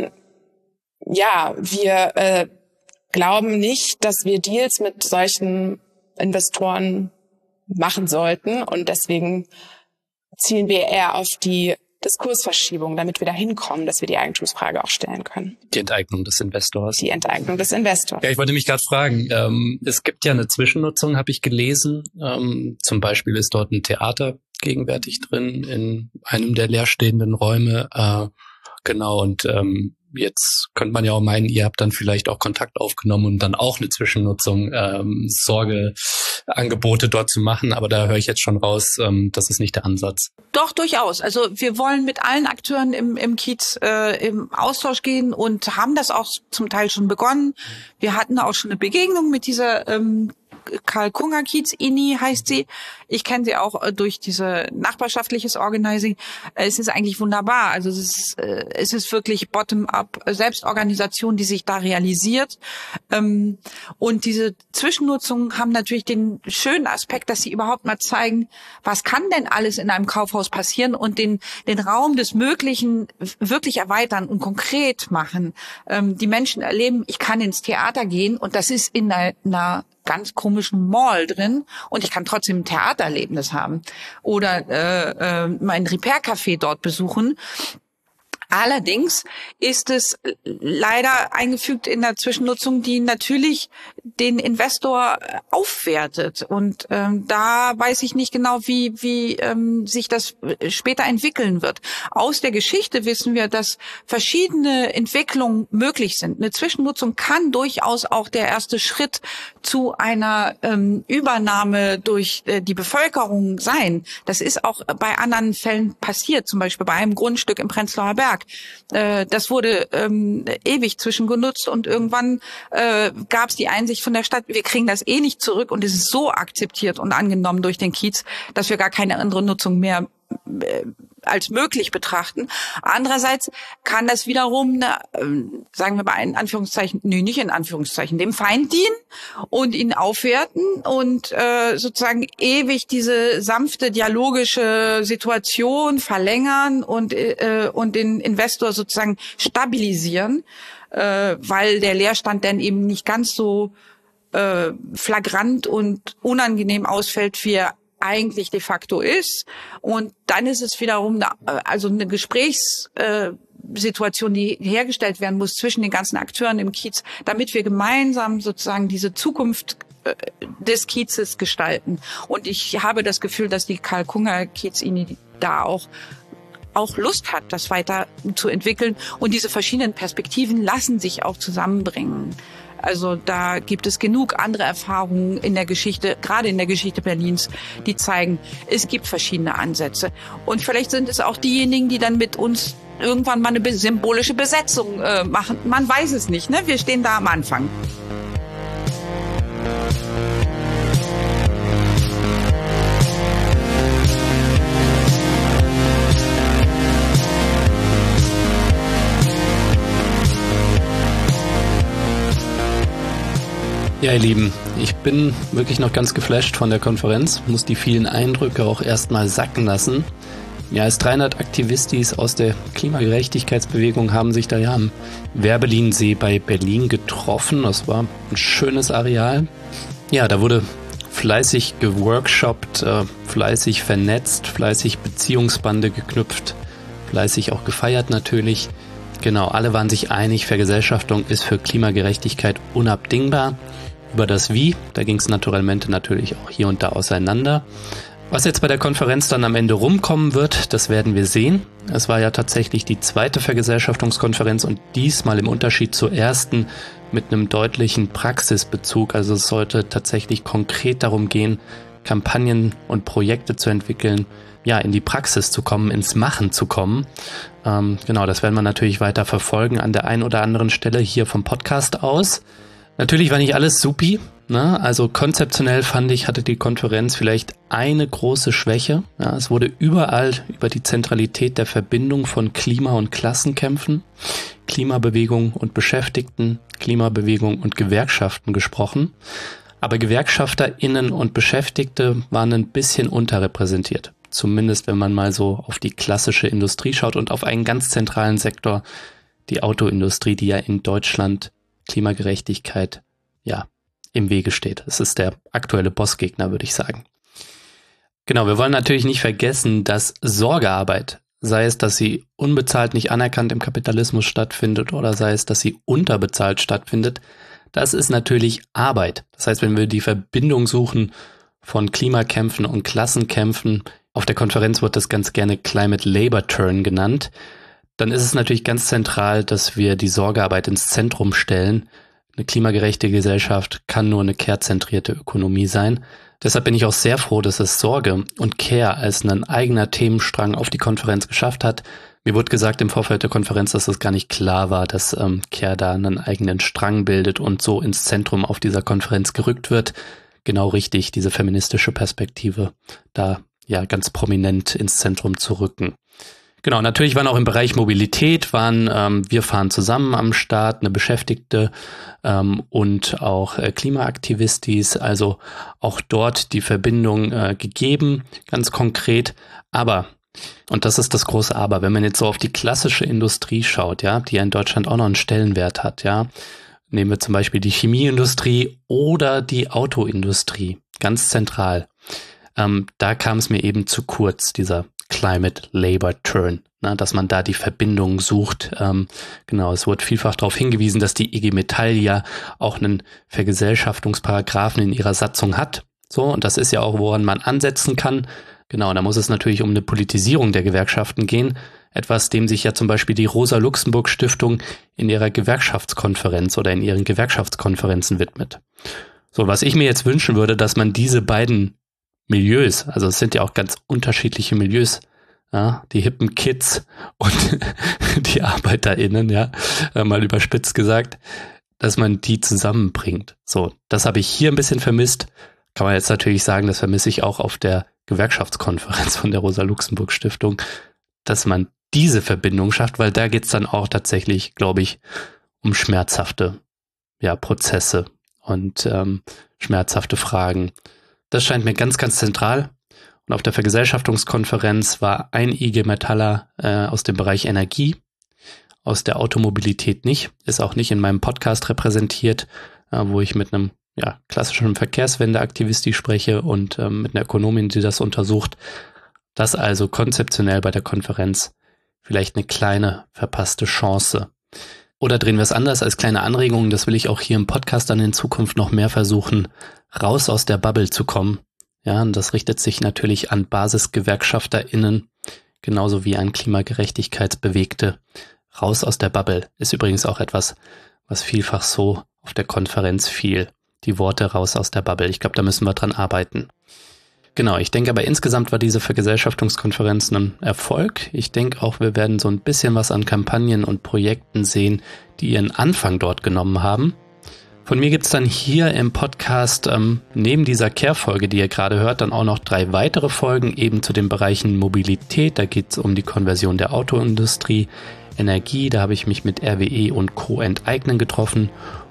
ja, wir glauben nicht, dass wir Deals mit solchen Investoren machen sollten. Und deswegen zielen wir eher auf die Diskursverschiebung, damit wir da hinkommen, dass wir die Eigentumsfrage auch stellen können. Die Enteignung des Investors. Die Enteignung des Investors. Ja, ich wollte mich gerade fragen, es gibt ja eine Zwischennutzung, habe ich gelesen. Zum Beispiel ist dort ein Theater gegenwärtig drin in einem der leerstehenden Räume. Genau, und jetzt könnte man ja auch meinen, ihr habt dann vielleicht auch Kontakt aufgenommen und dann auch eine Zwischennutzung, Sorgeangebote dort zu machen. Aber da höre ich jetzt schon raus, das ist nicht der Ansatz. Doch, durchaus. Also wir wollen mit allen Akteuren im Kiez im Austausch gehen und haben das auch zum Teil schon begonnen. Wir hatten auch schon eine Begegnung mit dieser Karl-Kunger-Kiez-INI heißt sie. Ich kenne sie auch durch diese nachbarschaftliches Organizing. Es ist eigentlich wunderbar. Also es ist wirklich bottom-up Selbstorganisation, die sich da realisiert. Und diese Zwischennutzungen haben natürlich den schönen Aspekt, dass sie überhaupt mal zeigen, was kann denn alles in einem Kaufhaus passieren und den Raum des Möglichen wirklich erweitern und konkret machen. Die Menschen erleben, ich kann ins Theater gehen und das ist in einer ganz komischen Mall drin und ich kann trotzdem ein Theatererlebnis haben oder mein Repair-Café dort besuchen. Allerdings ist es leider eingefügt in der Zwischennutzung, die natürlich den Investor aufwertet. Und da weiß ich nicht genau, wie sich das später entwickeln wird. Aus der Geschichte wissen wir, dass verschiedene Entwicklungen möglich sind. Eine Zwischennutzung kann durchaus auch der erste Schritt zu einer Übernahme durch die Bevölkerung sein. Das ist auch bei anderen Fällen passiert, zum Beispiel bei einem Grundstück im Prenzlauer Berg. Das wurde ewig zwischengenutzt und irgendwann gab es die Einsicht von der Stadt, wir kriegen das eh nicht zurück und es ist so akzeptiert und angenommen durch den Kiez, dass wir gar keine andere Nutzung mehr als möglich betrachten. Andererseits kann das wiederum, sagen wir mal in Anführungszeichen, nicht in Anführungszeichen, dem Feind dienen und ihn aufwerten und sozusagen ewig diese sanfte dialogische Situation verlängern und den Investor sozusagen stabilisieren, weil der Leerstand dann eben nicht ganz so flagrant und unangenehm ausfällt, wie er eigentlich de facto ist. Und dann ist es wiederum eine Gesprächssituation, die hergestellt werden muss zwischen den ganzen Akteuren im Kiez, damit wir gemeinsam sozusagen diese Zukunft des Kiezes gestalten. Und ich habe das Gefühl, dass die Karl-Kunger-Kiez-INI da auch Lust hat, das weiter zu entwickeln. Und diese verschiedenen Perspektiven lassen sich auch zusammenbringen. Also da gibt es genug andere Erfahrungen in der Geschichte, gerade in der Geschichte Berlins, die zeigen, es gibt verschiedene Ansätze. Und vielleicht sind es auch diejenigen, die dann mit uns irgendwann mal eine symbolische Besetzung machen. Man weiß es nicht, ne? Wir stehen da am Anfang. Ja, ihr Lieben, ich bin wirklich noch ganz geflasht von der Konferenz, muss die vielen Eindrücke auch erstmal sacken lassen. Mehr als 300 Aktivistis aus der Klimagerechtigkeitsbewegung haben sich da ja am Werbelinsee bei Berlin getroffen. Das war ein schönes Areal. Ja, da wurde fleißig geworkshoppt, fleißig vernetzt, fleißig Beziehungsbande geknüpft, fleißig auch gefeiert natürlich. Genau, alle waren sich einig, Vergesellschaftung ist für Klimagerechtigkeit unabdingbar. Über das Wie, da ging es naturalmente natürlich auch hier und da auseinander. Was jetzt bei der Konferenz dann am Ende rumkommen wird, das werden wir sehen. Es war ja tatsächlich die zweite Vergesellschaftungskonferenz und diesmal im Unterschied zur ersten mit einem deutlichen Praxisbezug. Also es sollte tatsächlich konkret darum gehen, Kampagnen und Projekte zu entwickeln, ja, in die Praxis zu kommen, ins Machen zu kommen. Genau, das werden wir natürlich weiter verfolgen an der einen oder anderen Stelle hier vom Podcast aus. Natürlich war nicht alles supi, ne? Also konzeptionell fand ich, hatte die Konferenz vielleicht eine große Schwäche. Ja, es wurde überall über die Zentralität der Verbindung von Klima- und Klassenkämpfen, Klimabewegung und Beschäftigten, Klimabewegung und Gewerkschaften gesprochen. Aber GewerkschafterInnen und Beschäftigte waren ein bisschen unterrepräsentiert. Zumindest wenn man mal so auf die klassische Industrie schaut und auf einen ganz zentralen Sektor, die Autoindustrie, die ja in Deutschland Klimagerechtigkeit ja im Wege steht. Es ist der aktuelle Bossgegner, würde ich sagen. Genau, wir wollen natürlich nicht vergessen, dass Sorgearbeit, sei es, dass sie unbezahlt nicht anerkannt im Kapitalismus stattfindet oder sei es, dass sie unterbezahlt stattfindet, das ist natürlich Arbeit. Das heißt, wenn wir die Verbindung suchen von Klimakämpfen und Klassenkämpfen, auf der Konferenz wird das ganz gerne Climate Labor Turn genannt, dann ist es natürlich ganz zentral, dass wir die Sorgearbeit ins Zentrum stellen. Eine klimagerechte Gesellschaft kann nur eine care-zentrierte Ökonomie sein. Deshalb bin ich auch sehr froh, dass es Sorge und Care als ein eigener Themenstrang auf die Konferenz geschafft hat. Mir wurde gesagt im Vorfeld der Konferenz, dass es gar nicht klar war, dass Care da einen eigenen Strang bildet und so ins Zentrum auf dieser Konferenz gerückt wird. Genau richtig, diese feministische Perspektive da ja ganz prominent ins Zentrum zu rücken. Genau, natürlich waren auch im Bereich Mobilität, wir fahren zusammen am Start, eine Beschäftigte und auch Klimaaktivistis, also auch dort die Verbindung gegeben, ganz konkret. Aber, und das ist das große Aber, wenn man jetzt so auf die klassische Industrie schaut, ja, die ja in Deutschland auch noch einen Stellenwert hat, ja, nehmen wir zum Beispiel die Chemieindustrie oder die Autoindustrie, ganz zentral. Da kam es mir eben zu kurz, dieser Climate Labor Turn, dass man da die Verbindung sucht. Genau, es wurde vielfach darauf hingewiesen, dass die IG Metall ja auch einen Vergesellschaftungsparagraphen in ihrer Satzung hat. So, und das ist ja auch, woran man ansetzen kann. Genau, da muss es natürlich um eine Politisierung der Gewerkschaften gehen. Etwas, dem sich ja zum Beispiel die Rosa-Luxemburg-Stiftung in ihrer Gewerkschaftskonferenz oder in ihren Gewerkschaftskonferenzen widmet. So, was ich mir jetzt wünschen würde, dass man diese beiden Milieus, also es sind ja auch ganz unterschiedliche Milieus, ja, die hippen Kids und die ArbeiterInnen, ja, mal überspitzt gesagt, dass man die zusammenbringt. So, das habe ich hier ein bisschen vermisst. Kann man jetzt natürlich sagen, das vermisse ich auch auf der Gewerkschaftskonferenz von der Rosa-Luxemburg-Stiftung, dass man diese Verbindung schafft, weil da geht's dann auch tatsächlich, glaube ich, um schmerzhafte Prozesse und schmerzhafte Fragen. Das scheint mir ganz, ganz zentral. Und auf der Vergesellschaftungskonferenz war ein IG Metaller aus dem Bereich Energie, aus der Automobilität nicht, ist auch nicht in meinem Podcast repräsentiert, wo ich mit einem klassischen Verkehrswendeaktivisti spreche und mit einer Ökonomin, die das untersucht. Das also konzeptionell bei der Konferenz vielleicht eine kleine verpasste Chance. Oder drehen wir es anders als kleine Anregung, das will ich auch hier im Podcast dann in Zukunft noch mehr versuchen, raus aus der Bubble zu kommen. Ja, und das richtet sich natürlich an BasisgewerkschafterInnen, genauso wie an Klimagerechtigkeitsbewegte. Raus aus der Bubble ist übrigens auch etwas, was vielfach so auf der Konferenz fiel. Die Worte raus aus der Bubble. Ich glaube, da müssen wir dran arbeiten. Genau, ich denke aber insgesamt war diese Vergesellschaftungskonferenz ein Erfolg. Ich denke auch, wir werden so ein bisschen was an Kampagnen und Projekten sehen, die ihren Anfang dort genommen haben. Von mir gibt's dann hier im Podcast neben dieser Care-Folge, die ihr gerade hört, dann auch noch 3 weitere Folgen eben zu den Bereichen Mobilität. Da geht's um die Konversion der Autoindustrie, Energie, da habe ich mich mit RWE und Co. enteignen getroffen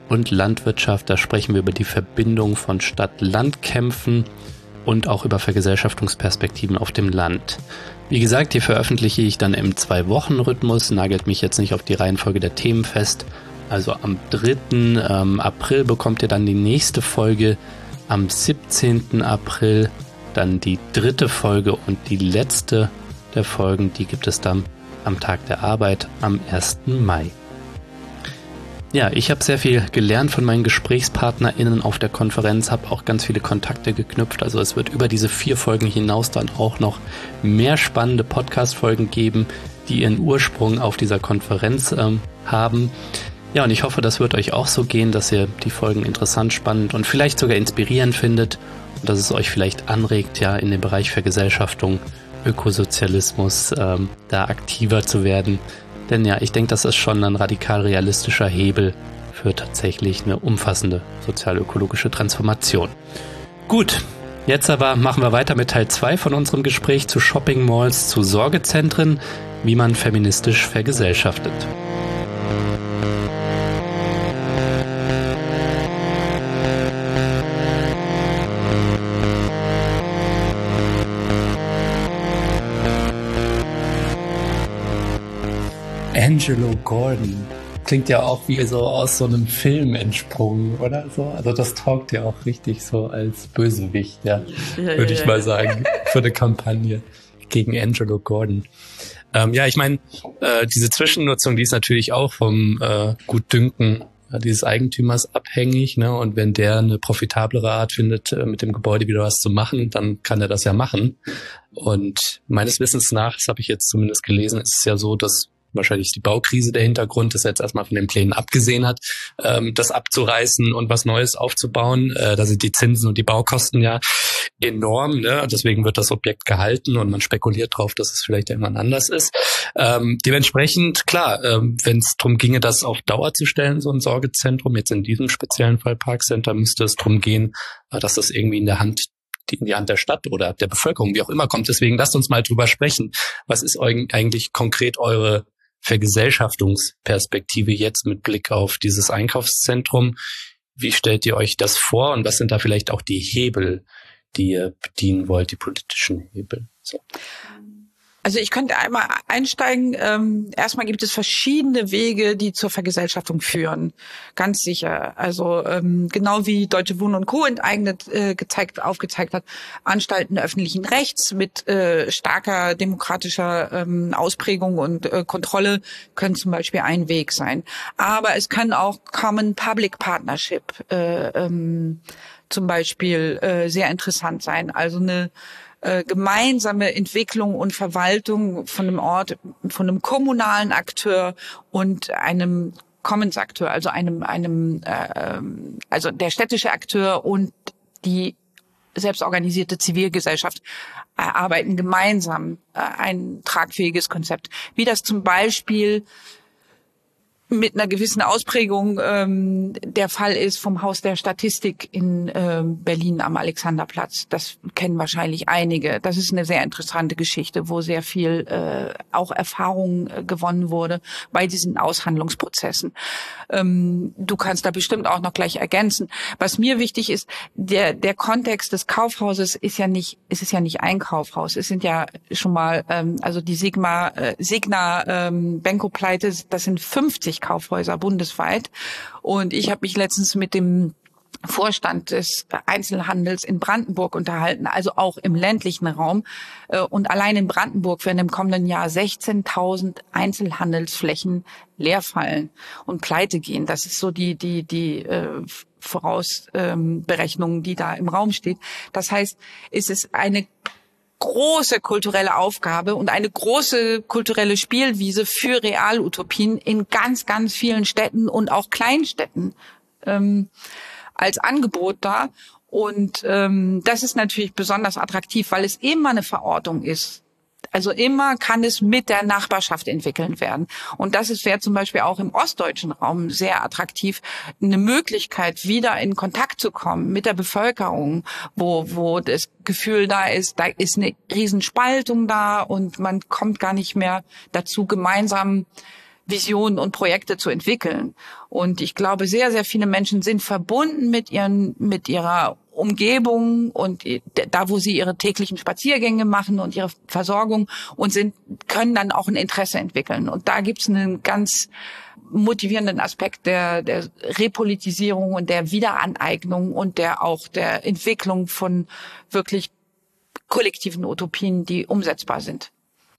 und Landwirtschaft. Da sprechen wir über die Verbindung von Stadt-Land-Kämpfen und auch über Vergesellschaftungsperspektiven auf dem Land. Wie gesagt, hier veröffentliche ich dann im 2-Wochen-Rhythmus, nagelt mich jetzt nicht auf die Reihenfolge der Themen fest. Also am 3. April bekommt ihr dann die nächste Folge, am 17. April dann die 3. Folge und die letzte der Folgen, die gibt es dann am Tag der Arbeit am 1. Mai. Ja, ich habe sehr viel gelernt von meinen GesprächspartnerInnen auf der Konferenz, habe auch ganz viele Kontakte geknüpft. Also es wird über diese 4 Folgen hinaus dann auch noch mehr spannende Podcast-Folgen geben, die ihren Ursprung auf dieser Konferenz haben. Ja, und ich hoffe, das wird euch auch so gehen, dass ihr die Folgen interessant, spannend und vielleicht sogar inspirierend findet und dass es euch vielleicht anregt, ja, in dem Bereich Vergesellschaftung, Ökosozialismus da aktiver zu werden. Denn ja, ich denke, das ist schon ein radikal realistischer Hebel für tatsächlich eine umfassende sozial-ökologische Transformation. Gut, jetzt aber machen wir weiter mit Teil 2 von unserem Gespräch zu Shopping-Malls, zu Sorgezentren, wie man feministisch vergesellschaftet. Angelo Gordon. Klingt ja auch wie so aus so einem Film entsprungen, oder so? Also das taugt ja auch richtig so als Bösewicht, ja, würde ich mal sagen, für eine Kampagne gegen Angelo Gordon. Ja, ich meine, diese Zwischennutzung, die ist natürlich auch vom Gutdünken dieses Eigentümers abhängig, ne? Und wenn der eine profitablere Art findet, mit dem Gebäude wieder was zu machen, dann kann er das ja machen. Und meines Wissens nach, das habe ich jetzt zumindest gelesen, ist es ja so, dass wahrscheinlich die Baukrise der Hintergrund, das jetzt erstmal von den Plänen abgesehen hat, das abzureißen und was Neues aufzubauen. Da sind die Zinsen und die Baukosten ja enorm, ne? Deswegen wird das Objekt gehalten und man spekuliert drauf, dass es vielleicht irgendwann anders ist. Dementsprechend, klar, wenn es darum ginge, das auf Dauer zu stellen, so ein Sorgezentrum, jetzt in diesem speziellen Fall Parkcenter, müsste es darum gehen, dass das irgendwie in die Hand der Stadt oder der Bevölkerung, wie auch immer, kommt. Deswegen lasst uns mal drüber sprechen. Was ist eigentlich konkret eure Vergesellschaftungsperspektive jetzt mit Blick auf dieses Einkaufszentrum? Wie stellt ihr euch das vor und was sind da vielleicht auch die Hebel, die ihr bedienen wollt, die politischen Hebel? So. Also ich könnte einmal einsteigen. Erstmal gibt es verschiedene Wege, die zur Vergesellschaftung führen. Ganz sicher. Also genau wie Deutsche Wohnen und Co. enteignet aufgezeigt hat, Anstalten öffentlichen Rechts mit starker demokratischer Ausprägung und Kontrolle können zum Beispiel ein Weg sein. Aber es kann auch Common Public Partnership zum Beispiel sehr interessant sein. Also eine gemeinsame Entwicklung und Verwaltung von einem Ort, von einem kommunalen Akteur und einem Commons-Akteur, also also der städtische Akteur und die selbstorganisierte Zivilgesellschaft erarbeiten gemeinsam ein tragfähiges Konzept. Wie das zum Beispiel mit einer gewissen Ausprägung der Fall ist vom Haus der Statistik in Berlin am Alexanderplatz. Das kennen wahrscheinlich einige. Das ist eine sehr interessante Geschichte, wo sehr viel auch Erfahrung gewonnen wurde bei diesen Aushandlungsprozessen. Du kannst da bestimmt auch noch gleich ergänzen. Was mir wichtig ist, der Kontext des Kaufhauses ist ja nicht ein Kaufhaus. Es sind ja schon mal, also die Signa Benko-Pleite, das sind 50 Kaufhäuser bundesweit. Und ich habe mich letztens mit dem Vorstand des Einzelhandels in Brandenburg unterhalten, also auch im ländlichen Raum. Und allein in Brandenburg werden im kommenden Jahr 16.000 Einzelhandelsflächen leer fallen und pleite gehen. Das ist so die Vorausberechnung, die da im Raum steht. Das heißt, es ist eine große kulturelle Aufgabe und eine große kulturelle Spielwiese für Realutopien in ganz, ganz vielen Städten und auch Kleinstädten als Angebot da. Und das ist natürlich besonders attraktiv, weil es immer eine Verortung ist. Also immer kann es mit der Nachbarschaft entwickelt werden. Und wäre zum Beispiel auch im ostdeutschen Raum sehr attraktiv, eine Möglichkeit, wieder in Kontakt zu kommen mit der Bevölkerung, wo das Gefühl da ist eine Riesenspaltung da und man kommt gar nicht mehr dazu, gemeinsam Visionen und Projekte zu entwickeln. Und ich glaube, sehr, sehr viele Menschen sind verbunden mit ihrer Umgebung und da, wo sie ihre täglichen Spaziergänge machen und ihre Versorgung und können dann auch ein Interesse entwickeln. Und da gibt's einen ganz motivierenden Aspekt der Repolitisierung und der Wiederaneignung und der Entwicklung von wirklich kollektiven Utopien, die umsetzbar sind.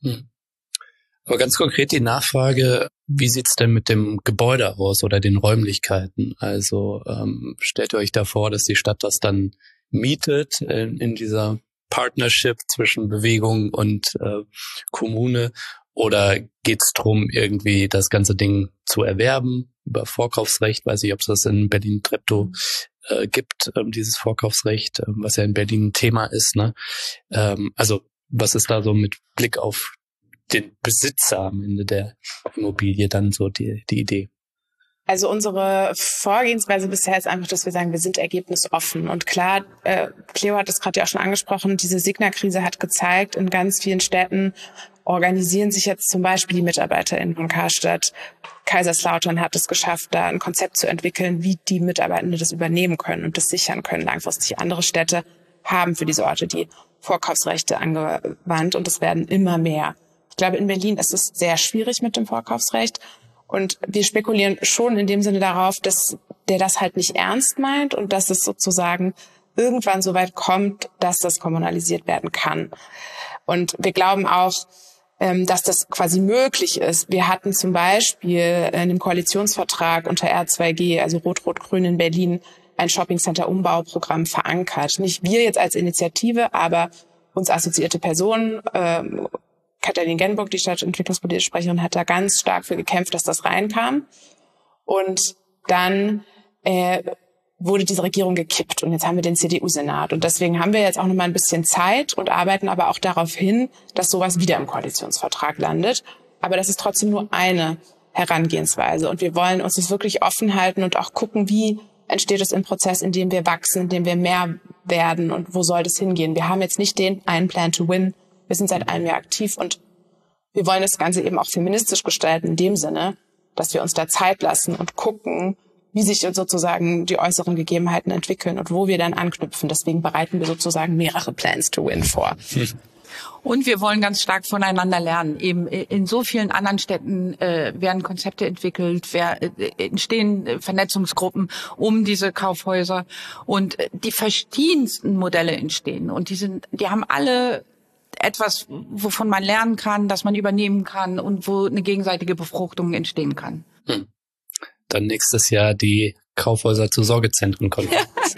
Aber ganz konkret die Nachfrage, wie sieht's denn mit dem Gebäude aus oder den Räumlichkeiten? Also stellt ihr euch da vor, dass die Stadt das dann mietet in dieser Partnership zwischen Bewegung und Kommune? Oder geht's drum, irgendwie das ganze Ding zu erwerben über Vorkaufsrecht? Weiß ich, ob es das in Berlin-Treptow gibt, dieses Vorkaufsrecht, was ja in Berlin ein Thema ist. Ne? Also was ist da so mit Blick auf den Besitzer am Ende der Immobilie dann so die Idee? Also unsere Vorgehensweise bisher ist einfach, dass wir sagen, wir sind ergebnisoffen. Und klar, Cleo hat es gerade ja auch schon angesprochen, diese Signa-Krise hat gezeigt, in ganz vielen Städten organisieren sich jetzt zum Beispiel die MitarbeiterInnen von Karstadt. Kaiserslautern hat es geschafft, da ein Konzept zu entwickeln, wie die Mitarbeitenden das übernehmen können und das sichern können. Langfristig andere Städte haben für diese Orte die Vorkaufsrechte angewandt und es werden immer mehr. Ich glaube, in Berlin ist es sehr schwierig mit dem Vorkaufsrecht. Und wir spekulieren schon in dem Sinne darauf, dass der das halt nicht ernst meint und dass es sozusagen irgendwann so weit kommt, dass das kommunalisiert werden kann. Und wir glauben auch, dass das quasi möglich ist. Wir hatten zum Beispiel in dem Koalitionsvertrag unter R2G, also Rot-Rot-Grün in Berlin, ein Shoppingcenter-Umbauprogramm verankert. Nicht wir jetzt als Initiative, aber uns assoziierte Personen. Katharin Genburg, die stadtentwicklungspolitische Sprecherin, hat da ganz stark für gekämpft, dass das reinkam. Und dann wurde diese Regierung gekippt und jetzt haben wir den CDU-Senat. Und deswegen haben wir jetzt auch noch mal ein bisschen Zeit und arbeiten aber auch darauf hin, dass sowas wieder im Koalitionsvertrag landet. Aber das ist trotzdem nur eine Herangehensweise. Und wir wollen uns das wirklich offen halten und auch gucken, wie entsteht es im Prozess, in dem wir wachsen, in dem wir mehr werden und wo soll das hingehen. Wir haben jetzt nicht den einen Plan to Win. Wir sind seit einem Jahr aktiv und wir wollen das Ganze eben auch feministisch gestalten in dem Sinne, dass wir uns da Zeit lassen und gucken, wie sich sozusagen die äußeren Gegebenheiten entwickeln und wo wir dann anknüpfen. Deswegen bereiten wir sozusagen mehrere Plans to Win vor. Und wir wollen ganz stark voneinander lernen. Eben in so vielen anderen Städten werden Konzepte entwickelt, entstehen Vernetzungsgruppen um diese Kaufhäuser und die verschiedensten Modelle entstehen. Und die haben alle etwas, wovon man lernen kann, das man übernehmen kann und wo eine gegenseitige Befruchtung entstehen kann. Dann nächstes Jahr die Kaufhäuser zu Sorgezentren kommen.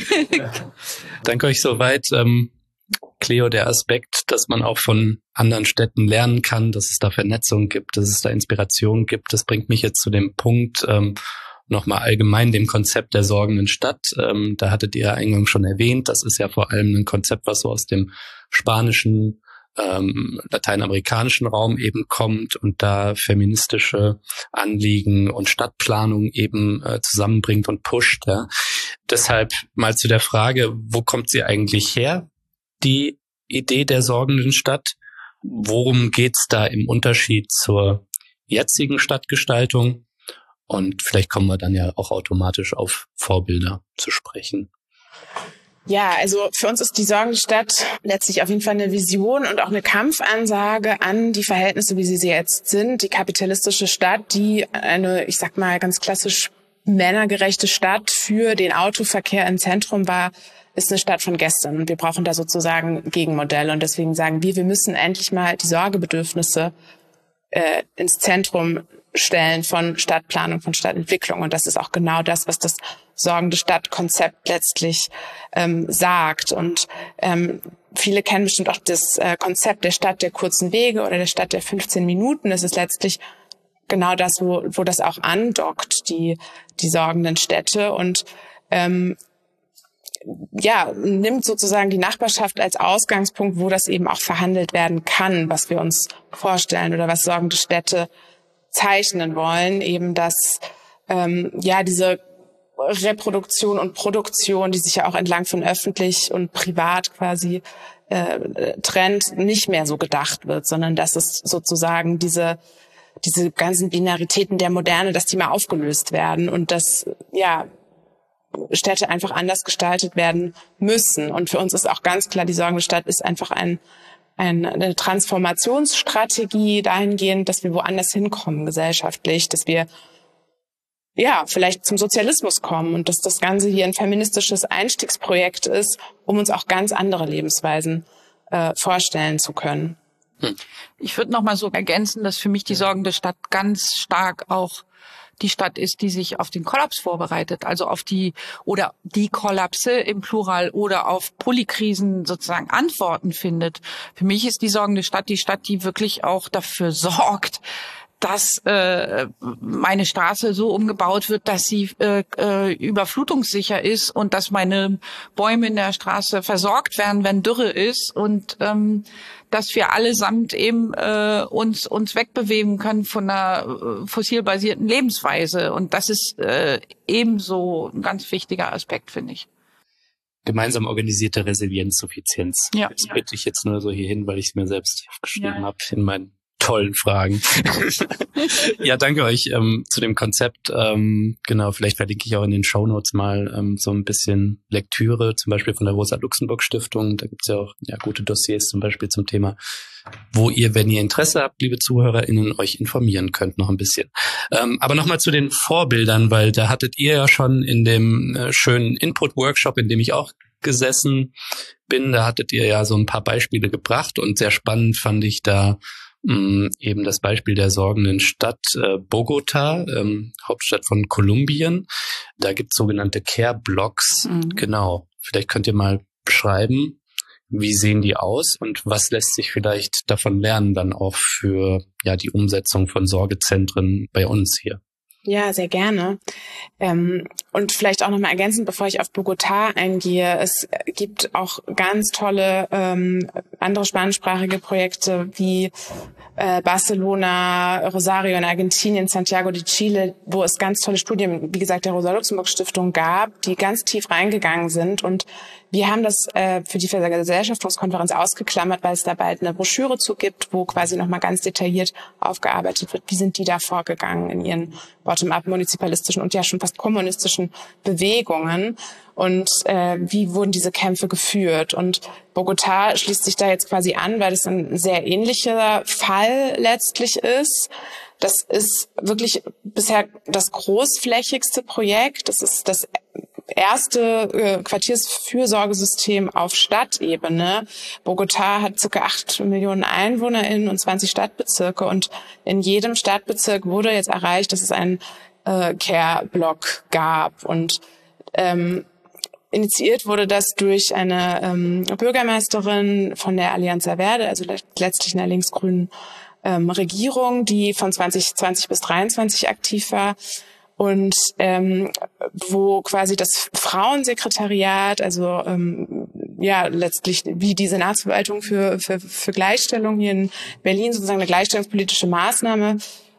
Danke euch soweit. Cleo, der Aspekt, dass man auch von anderen Städten lernen kann, dass es da Vernetzung gibt, dass es da Inspiration gibt, das bringt mich jetzt zu dem Punkt, nochmal allgemein dem Konzept der sorgenden Stadt. Da hattet ihr eingangs schon erwähnt, das ist ja vor allem ein Konzept, was so aus dem spanischen, lateinamerikanischen Raum eben kommt und da feministische Anliegen und Stadtplanung eben zusammenbringt und pusht. Ja. Deshalb mal zu der Frage, wo kommt sie eigentlich her, die Idee der sorgenden Stadt? Worum geht's da im Unterschied zur jetzigen Stadtgestaltung? Und vielleicht kommen wir dann ja auch automatisch auf Vorbilder zu sprechen. Ja, also für uns ist die sorgende Stadt letztlich auf jeden Fall eine Vision und auch eine Kampfansage an die Verhältnisse, wie sie jetzt sind. Die kapitalistische Stadt, die eine, ich sag mal, ganz klassisch männergerechte Stadt für den Autoverkehr im Zentrum war, ist eine Stadt von gestern. Und wir brauchen da sozusagen Gegenmodelle. Und deswegen sagen wir müssen endlich mal die Sorgebedürfnisse ins Zentrum stellen von Stadtplanung, von Stadtentwicklung. Und das ist auch genau das, was das sorgende Stadtkonzept letztlich sagt. Und viele kennen bestimmt auch das Konzept der Stadt der kurzen Wege oder der Stadt der 15 Minuten. Das ist letztlich genau das, wo das auch andockt, die sorgenden Städte. Und nimmt sozusagen die Nachbarschaft als Ausgangspunkt, wo das eben auch verhandelt werden kann, was wir uns vorstellen oder was sorgende Städte zeichnen wollen, eben dass diese Reproduktion und Produktion, die sich ja auch entlang von öffentlich und privat quasi trennt, nicht mehr so gedacht wird, sondern dass es sozusagen diese diese ganzen Binaritäten der Moderne, dass die mal aufgelöst werden und dass Städte einfach anders gestaltet werden müssen. Und für uns ist auch ganz klar, die Sorgende Stadt ist einfach eine Transformationsstrategie dahingehend, dass wir woanders hinkommen gesellschaftlich, dass wir vielleicht zum Sozialismus kommen und dass das Ganze hier ein feministisches Einstiegsprojekt ist, um uns auch ganz andere Lebensweisen vorstellen zu können. Ich würde noch mal so ergänzen, dass für mich die Sorgende Stadt ganz stark auch die Stadt ist, die sich auf den Kollaps vorbereitet, also auf die Kollapse im Plural oder auf Polykrisen sozusagen Antworten findet. Für mich ist die Sorgende Stadt die Stadt, die wirklich auch dafür sorgt, dass meine Straße so umgebaut wird, dass sie überflutungssicher ist und dass meine Bäume in der Straße versorgt werden, wenn Dürre ist und dass wir allesamt eben uns wegbewegen können von einer fossilbasierten Lebensweise. Und das ist ebenso ein ganz wichtiger Aspekt, finde ich. Gemeinsam organisierte Resilienzsuffizienz. Ja. Das bitte ich jetzt nur so hier hin, weil ich es mir selbst aufgeschrieben habe in meinen tollen Fragen. Ja, danke euch zu dem Konzept. Genau, vielleicht verlinke ich auch in den Shownotes mal so ein bisschen Lektüre, zum Beispiel von der Rosa-Luxemburg-Stiftung. Da gibt's ja auch gute Dossiers zum Beispiel zum Thema, wo ihr, wenn ihr Interesse habt, liebe ZuhörerInnen, euch informieren könnt noch ein bisschen. Aber nochmal zu den Vorbildern, weil da hattet ihr ja schon in dem schönen Input-Workshop, in dem ich auch gesessen bin, da hattet ihr ja so ein paar Beispiele gebracht und sehr spannend fand ich da eben das Beispiel der sorgenden Stadt Bogota, Hauptstadt von Kolumbien. Da gibt es sogenannte Care-Blocks. Genau. Vielleicht könnt ihr mal beschreiben, wie sehen die aus und was lässt sich vielleicht davon lernen dann auch für die Umsetzung von Sorgezentren bei uns hier. Ja, sehr gerne. Und vielleicht auch nochmal ergänzend, bevor ich auf Bogotá eingehe. Es gibt auch ganz tolle andere spanischsprachige Projekte wie Barcelona, Rosario in Argentinien, Santiago de Chile, wo es ganz tolle Studien, wie gesagt, der Rosa-Luxemburg-Stiftung gab, die ganz tief reingegangen sind. Und wir haben das für die Vergesellschaftungskonferenz ausgeklammert, weil es da bald eine Broschüre zu gibt, wo quasi nochmal ganz detailliert aufgearbeitet wird, wie sind die da vorgegangen in ihren bottom-up municipalistischen und ja schon fast kommunistischen Bewegungen und wie wurden diese Kämpfe geführt. Und Bogotá schließt sich da jetzt quasi an, weil es ein sehr ähnlicher Fall letztlich ist. Das ist wirklich bisher das großflächigste Projekt. Das ist das erste Quartiersfürsorgesystem auf Stadtebene. Bogotá hat ca. 8 Millionen EinwohnerInnen und 20 Stadtbezirke und in jedem Stadtbezirk wurde jetzt erreicht, dass es einen Care-Block gab und initiiert wurde das durch eine Bürgermeisterin von der Alianza Verde, also letztlich einer linksgrünen Regierung, die von 2020 bis 2023 aktiv war. Und wo quasi das Frauensekretariat, also letztlich wie die Senatsverwaltung für Gleichstellung hier in Berlin sozusagen eine gleichstellungspolitische Maßnahme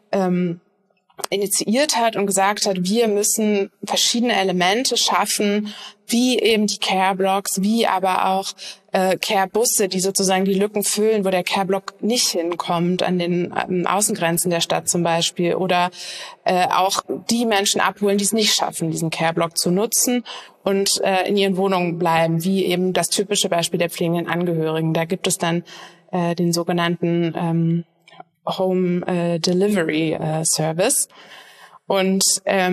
initiiert hat und gesagt hat, wir müssen verschiedene Elemente schaffen, wie eben die Care-Blocks, wie aber auch Care-Busse, die sozusagen die Lücken füllen, wo der Care-Block nicht hinkommt, an den Außengrenzen der Stadt zum Beispiel, oder auch die Menschen abholen, die es nicht schaffen, diesen Care-Block zu nutzen und in ihren Wohnungen bleiben, wie eben das typische Beispiel der pflegenden Angehörigen. Da gibt es dann den sogenannten Home Delivery Service. Und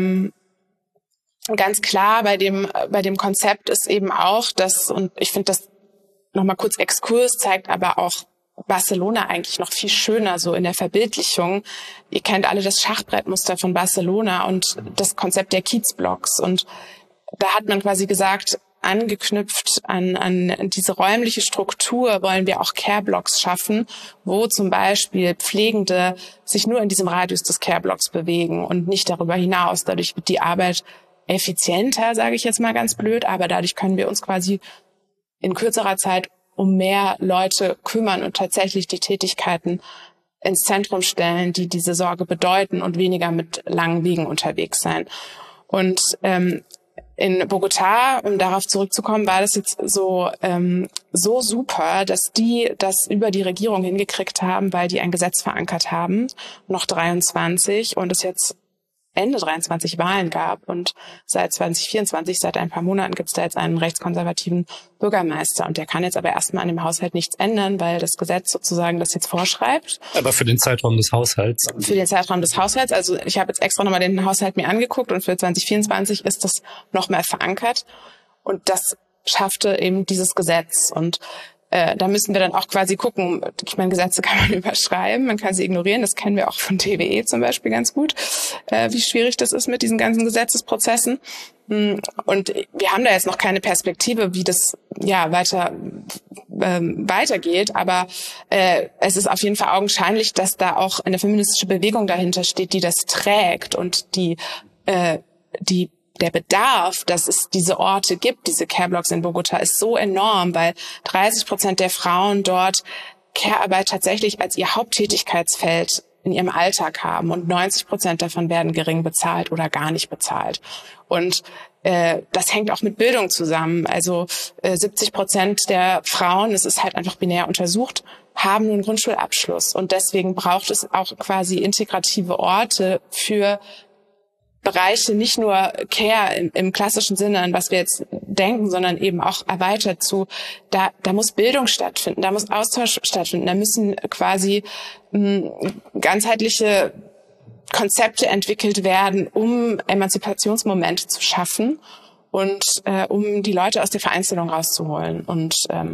ganz klar bei dem Konzept ist eben auch, dass, und ich finde das nochmal kurz Exkurs, zeigt aber auch Barcelona eigentlich noch viel schöner so in der Verbildlichung. Ihr kennt alle das Schachbrettmuster von Barcelona und das Konzept der Kiezblocks. Und da hat man quasi gesagt, angeknüpft an diese räumliche Struktur wollen wir auch Care-Blocks schaffen, wo zum Beispiel Pflegende sich nur in diesem Radius des Care-Blocks bewegen und nicht darüber hinaus. Dadurch wird die Arbeit effizienter, sage ich jetzt mal ganz blöd, aber dadurch können wir uns quasi in kürzerer Zeit um mehr Leute kümmern und tatsächlich die Tätigkeiten ins Zentrum stellen, die diese Sorge bedeuten und weniger mit langen Wegen unterwegs sein. Und In Bogotá, um darauf zurückzukommen, war das jetzt so super, dass die das über die Regierung hingekriegt haben, weil die ein Gesetz verankert haben, noch 23, und es jetzt Ende 23 Wahlen gab, und seit 2024, seit ein paar Monaten, gibt es da jetzt einen rechtskonservativen Bürgermeister, und der kann jetzt aber erstmal an dem Haushalt nichts ändern, weil das Gesetz sozusagen das jetzt vorschreibt. Aber für den Zeitraum des Haushalts? Für den Zeitraum des Haushalts, also ich habe jetzt extra nochmal den Haushalt mir angeguckt, und für 2024 ist das nochmal verankert, und das schaffte eben dieses Gesetz. Und da müssen wir dann auch quasi gucken, ich meine, Gesetze kann man überschreiben, man kann sie ignorieren, das kennen wir auch von TWE zum Beispiel ganz gut, wie schwierig das ist mit diesen ganzen Gesetzesprozessen. Und wir haben da jetzt noch keine Perspektive, wie das weitergeht, aber es ist auf jeden Fall augenscheinlich, dass da auch eine feministische Bewegung dahinter steht, die das trägt, und der Bedarf, dass es diese Orte gibt, diese Care-Blocks in Bogotá, ist so enorm, weil 30% der Frauen dort Care-Arbeit tatsächlich als ihr Haupttätigkeitsfeld in ihrem Alltag haben, und 90% davon werden gering bezahlt oder gar nicht bezahlt. Und das hängt auch mit Bildung zusammen. Also 70% der Frauen, es ist halt einfach binär untersucht, haben nur einen Grundschulabschluss, und deswegen braucht es auch quasi integrative Orte für Bereiche, nicht nur Care im klassischen Sinne, an was wir jetzt denken, sondern eben auch erweitert zu, da muss Bildung stattfinden, da muss Austausch stattfinden, da müssen quasi ganzheitliche Konzepte entwickelt werden, um Emanzipationsmomente zu schaffen und um die Leute aus der Vereinzelung rauszuholen. Und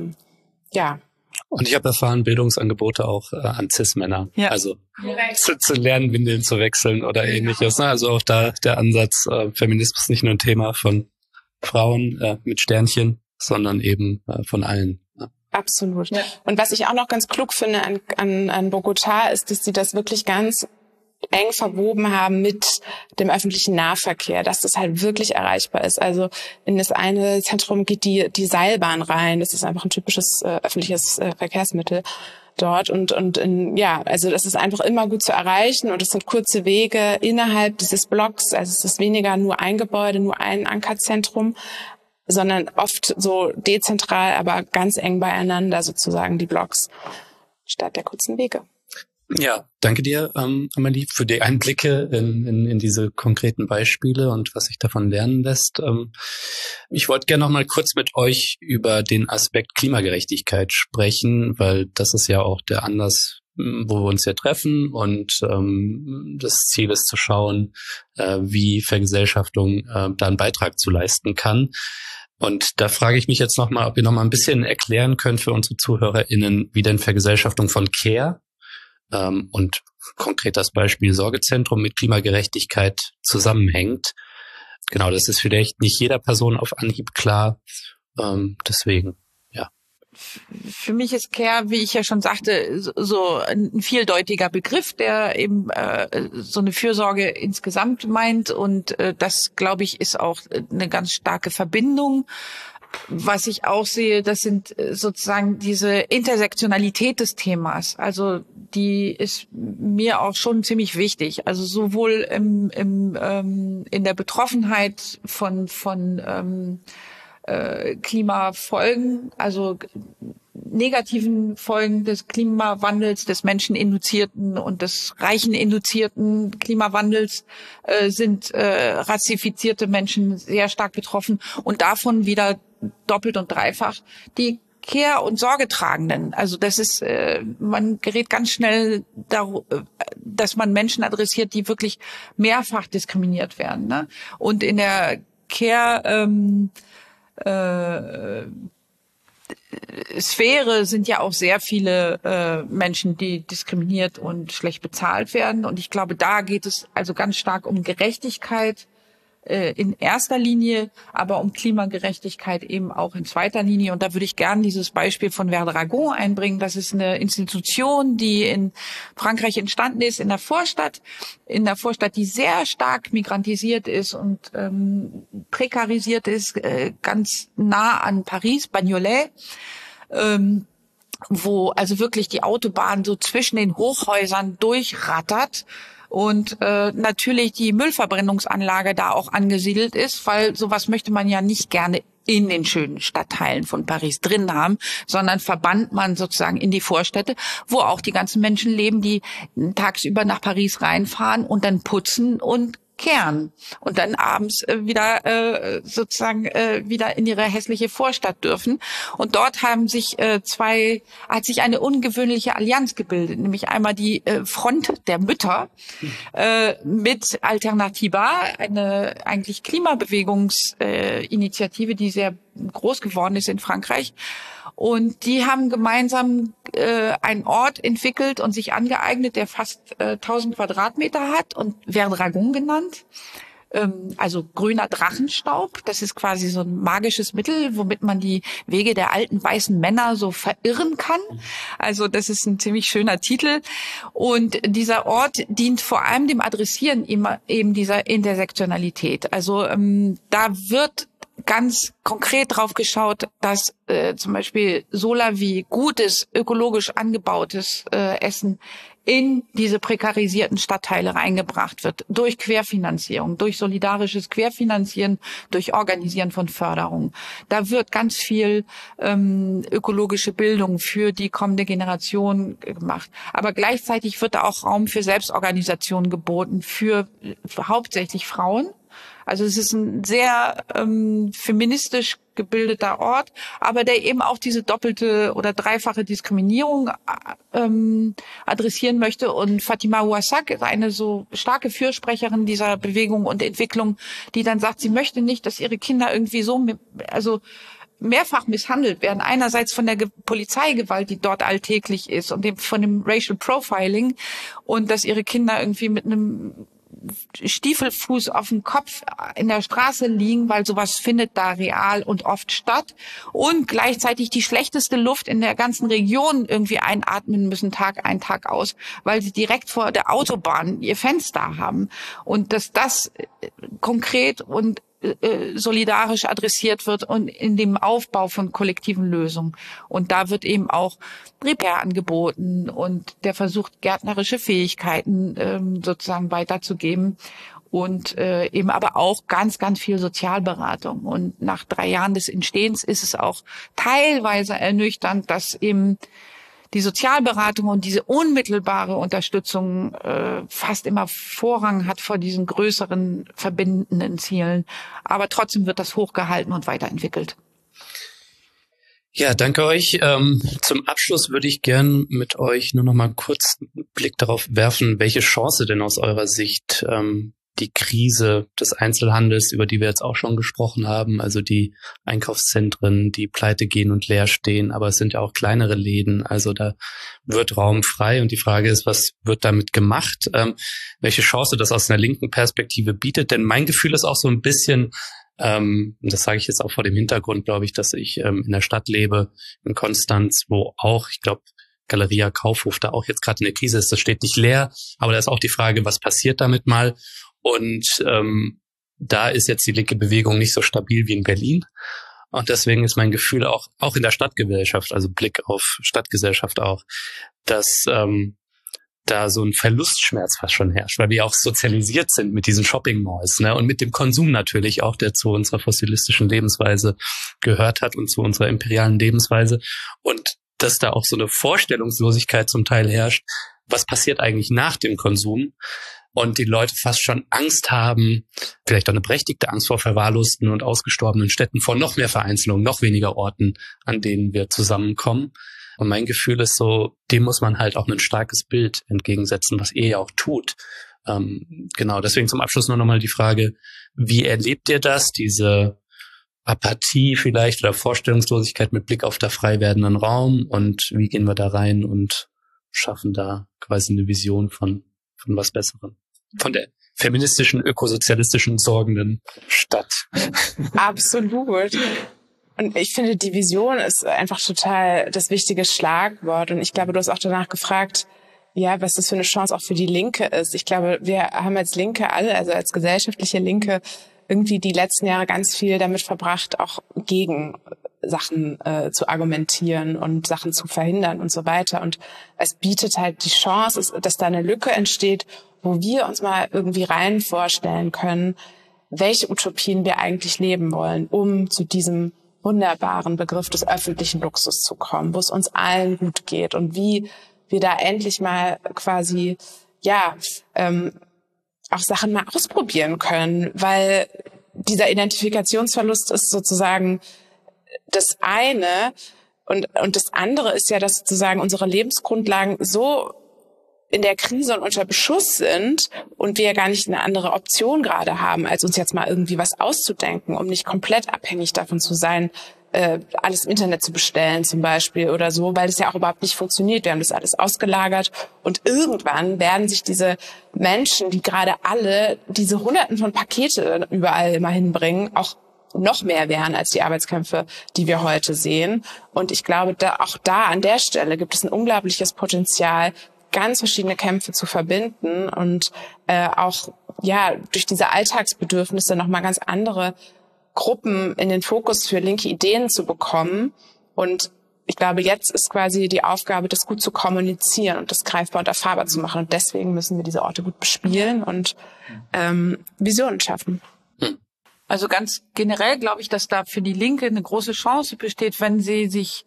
Und ich habe erfahren, Bildungsangebote auch an Cis-Männer. Ja. Also zu lernen, Windeln zu wechseln oder ähnliches. Ne? Also auch da der Ansatz, Feminismus nicht nur ein Thema von Frauen mit Sternchen, sondern eben von allen. Ne? Absolut. Ja. Und was ich auch noch ganz klug finde an Bogotá ist, dass sie das wirklich ganz eng verwoben haben mit dem öffentlichen Nahverkehr, dass das halt wirklich erreichbar ist. Also in das eine Zentrum geht die Seilbahn rein. Das ist einfach ein typisches öffentliches Verkehrsmittel dort. Also das ist einfach immer gut zu erreichen, und es sind kurze Wege innerhalb dieses Blocks. Also es ist weniger nur ein Gebäude, nur ein Ankerzentrum, sondern oft so dezentral, aber ganz eng beieinander sozusagen die Blocks statt der kurzen Wege. Ja, danke dir, Amelie, für die Einblicke in diese konkreten Beispiele und was sich davon lernen lässt. Ich wollte gerne noch mal kurz mit euch über den Aspekt Klimagerechtigkeit sprechen, weil das ist ja auch der Anlass, wo wir uns hier treffen, und das Ziel ist zu schauen, wie Vergesellschaftung da einen Beitrag zu leisten kann. Und da frage ich mich jetzt noch mal, ob ihr noch mal ein bisschen erklären könnt für unsere ZuhörerInnen, wie denn Vergesellschaftung von Care und konkret das Beispiel Sorgezentrum mit Klimagerechtigkeit zusammenhängt. Genau, das ist vielleicht nicht jeder Person auf Anhieb klar. Deswegen, ja. Für mich ist Care, wie ich ja schon sagte, so ein vieldeutiger Begriff, der eben so eine Fürsorge insgesamt meint. Und das, glaube ich, ist auch eine ganz starke Verbindung. Was ich auch sehe, das sind sozusagen diese Intersektionalität des Themas. Also die ist mir auch schon ziemlich wichtig. Also sowohl in der Betroffenheit von Klimafolgen, also negativen Folgen des Klimawandels, des menscheninduzierten und des reicheninduzierten Klimawandels sind rassifizierte Menschen sehr stark betroffen, und davon wieder doppelt und dreifach die Care- und Sorgetragenden. Also das ist, man gerät ganz schnell, dass man Menschen adressiert, die wirklich mehrfach diskriminiert werden. Ne? Und in der Care Sphäre sind ja auch sehr viele Menschen, die diskriminiert und schlecht bezahlt werden. Und ich glaube, da geht es also ganz stark um Gerechtigkeit in erster Linie, aber um Klimagerechtigkeit eben auch in zweiter Linie. Und da würde ich gerne dieses Beispiel von Verdragon einbringen. Das ist eine Institution, die in Frankreich entstanden ist, in der Vorstadt, die sehr stark migrantisiert ist und prekarisiert ist, ganz nah an Paris, Bagnolet, wo also wirklich die Autobahn so zwischen den Hochhäusern durchrattert. und natürlich die Müllverbrennungsanlage da auch angesiedelt ist, weil sowas möchte man ja nicht gerne in den schönen Stadtteilen von Paris drin haben, sondern verbannt man sozusagen in die Vorstädte, wo auch die ganzen Menschen leben, die tagsüber nach Paris reinfahren und dann putzen und kehren und dann abends wieder wieder in ihre hässliche Vorstadt dürfen. Und dort hat sich eine ungewöhnliche Allianz gebildet, nämlich einmal die Front der Mütter mit Alternativa, eine eigentlich Klimabewegungsinitiative, die sehr groß geworden ist in Frankreich. Und die haben gemeinsam einen Ort entwickelt und sich angeeignet, der fast 1000 Quadratmeter hat und Verdragon genannt. Also grüner Drachenstaub. Das ist quasi so ein magisches Mittel, womit man die Wege der alten weißen Männer so verirren kann. Also das ist ein ziemlich schöner Titel. Und dieser Ort dient vor allem dem Adressieren eben dieser Intersektionalität. Also da wird ganz konkret drauf geschaut, dass zum Beispiel Solavi gutes, ökologisch angebautes Essen in diese prekarisierten Stadtteile reingebracht wird. Durch Querfinanzierung, durch solidarisches Querfinanzieren, durch Organisieren von Förderung. Da wird ganz viel ökologische Bildung für die kommende Generation gemacht. Aber gleichzeitig wird da auch Raum für Selbstorganisation geboten, für hauptsächlich Frauen. Also es ist ein sehr feministisch gebildeter Ort, aber der eben auch diese doppelte oder dreifache Diskriminierung adressieren möchte. Und Fatima Ouassak ist eine so starke Fürsprecherin dieser Bewegung und Entwicklung, die dann sagt, sie möchte nicht, dass ihre Kinder irgendwie mehrfach misshandelt werden. Einerseits von der Polizeigewalt, die dort alltäglich ist, und von dem Racial Profiling, und dass ihre Kinder irgendwie mit einem Stiefelfuß auf dem Kopf in der Straße liegen, weil sowas findet da real und oft statt, und gleichzeitig die schlechteste Luft in der ganzen Region irgendwie einatmen müssen, Tag ein, Tag aus, weil sie direkt vor der Autobahn ihr Fenster haben. Und dass das konkret und solidarisch adressiert wird und in dem Aufbau von kollektiven Lösungen. Und da wird eben auch Repair angeboten und der versucht, gärtnerische Fähigkeiten sozusagen weiterzugeben und eben aber auch ganz, ganz viel Sozialberatung. Und nach 3 Jahren des Entstehens ist es auch teilweise ernüchternd, dass eben die Sozialberatung und diese unmittelbare Unterstützung fast immer Vorrang hat vor diesen größeren verbindenden Zielen. Aber trotzdem wird das hochgehalten und weiterentwickelt. Ja, danke euch. Zum Abschluss würde ich gern mit euch nur noch mal kurz einen Blick darauf werfen, welche Chance denn aus eurer Sicht die Krise des Einzelhandels, über die wir jetzt auch schon gesprochen haben, also die Einkaufszentren, die pleite gehen und leer stehen, aber es sind ja auch kleinere Läden, also da wird Raum frei, und die Frage ist, was wird damit gemacht? Welche Chance das aus einer linken Perspektive bietet? Denn mein Gefühl ist auch so ein bisschen, und das sage ich jetzt auch vor dem Hintergrund, glaube ich, dass ich in der Stadt lebe, in Konstanz, wo auch, ich glaube, Galeria Kaufhof da auch jetzt gerade in der Krise ist. Das steht nicht leer, aber da ist auch die Frage, was passiert damit mal? Und da ist jetzt die linke Bewegung nicht so stabil wie in Berlin. Und deswegen ist mein Gefühl auch in der Stadtgesellschaft, also Blick auf Stadtgesellschaft auch, dass da so ein Verlustschmerz fast schon herrscht, weil wir auch sozialisiert sind mit diesen Shopping-Malls, ne, und mit dem Konsum natürlich auch, der zu unserer fossilistischen Lebensweise gehört hat und zu unserer imperialen Lebensweise. Und dass da auch so eine Vorstellungslosigkeit zum Teil herrscht, was passiert eigentlich nach dem Konsum? Und die Leute fast schon Angst haben, vielleicht auch eine berechtigte Angst vor verwahrlosten und ausgestorbenen Städten, vor noch mehr Vereinzelung, noch weniger Orten, an denen wir zusammenkommen. Und mein Gefühl ist so, dem muss man halt auch ein starkes Bild entgegensetzen, was ihr ja auch tut. Genau, deswegen zum Abschluss nur nochmal die Frage, wie erlebt ihr das, diese Apathie vielleicht oder Vorstellungslosigkeit mit Blick auf den frei werdenden Raum, und wie gehen wir da rein und schaffen da quasi eine Vision von was Besserem? Von der feministischen, ökosozialistischen, sorgenden Stadt. Absolut. Und ich finde, die Vision ist einfach total das wichtige Schlagwort. Und ich glaube, du hast auch danach gefragt, ja, was das für eine Chance auch für die Linke ist. Ich glaube, wir haben als Linke alle, also als gesellschaftliche Linke, irgendwie die letzten Jahre ganz viel damit verbracht, auch gegen Sachen zu argumentieren und Sachen zu verhindern und so weiter. Und es bietet halt die Chance, dass da eine Lücke entsteht wo wir uns mal irgendwie rein vorstellen können, welche Utopien wir eigentlich leben wollen, um zu diesem wunderbaren Begriff des öffentlichen Luxus zu kommen, wo es uns allen gut geht und wie wir da endlich mal quasi, auch Sachen mal ausprobieren können, weil dieser Identifikationsverlust ist sozusagen das eine und das andere ist ja, dass sozusagen unsere Lebensgrundlagen so in der Krise und unter Beschuss sind und wir ja gar nicht eine andere Option gerade haben, als uns jetzt mal irgendwie was auszudenken, um nicht komplett abhängig davon zu sein, alles im Internet zu bestellen zum Beispiel oder so, weil das ja auch überhaupt nicht funktioniert. Wir haben das alles ausgelagert und irgendwann werden sich diese Menschen, die gerade alle diese Hunderten von Pakete überall immer hinbringen, auch noch mehr wären als die Arbeitskämpfe, die wir heute sehen. Und ich glaube, auch da an der Stelle gibt es ein unglaubliches Potenzial, ganz verschiedene Kämpfe zu verbinden und auch durch diese Alltagsbedürfnisse nochmal ganz andere Gruppen in den Fokus für linke Ideen zu bekommen. Und ich glaube, jetzt ist quasi die Aufgabe, das gut zu kommunizieren und das greifbar und erfahrbar zu machen. Und deswegen müssen wir diese Orte gut bespielen und Visionen schaffen. Also ganz generell glaube ich, dass da für die Linke eine große Chance besteht, wenn sie sich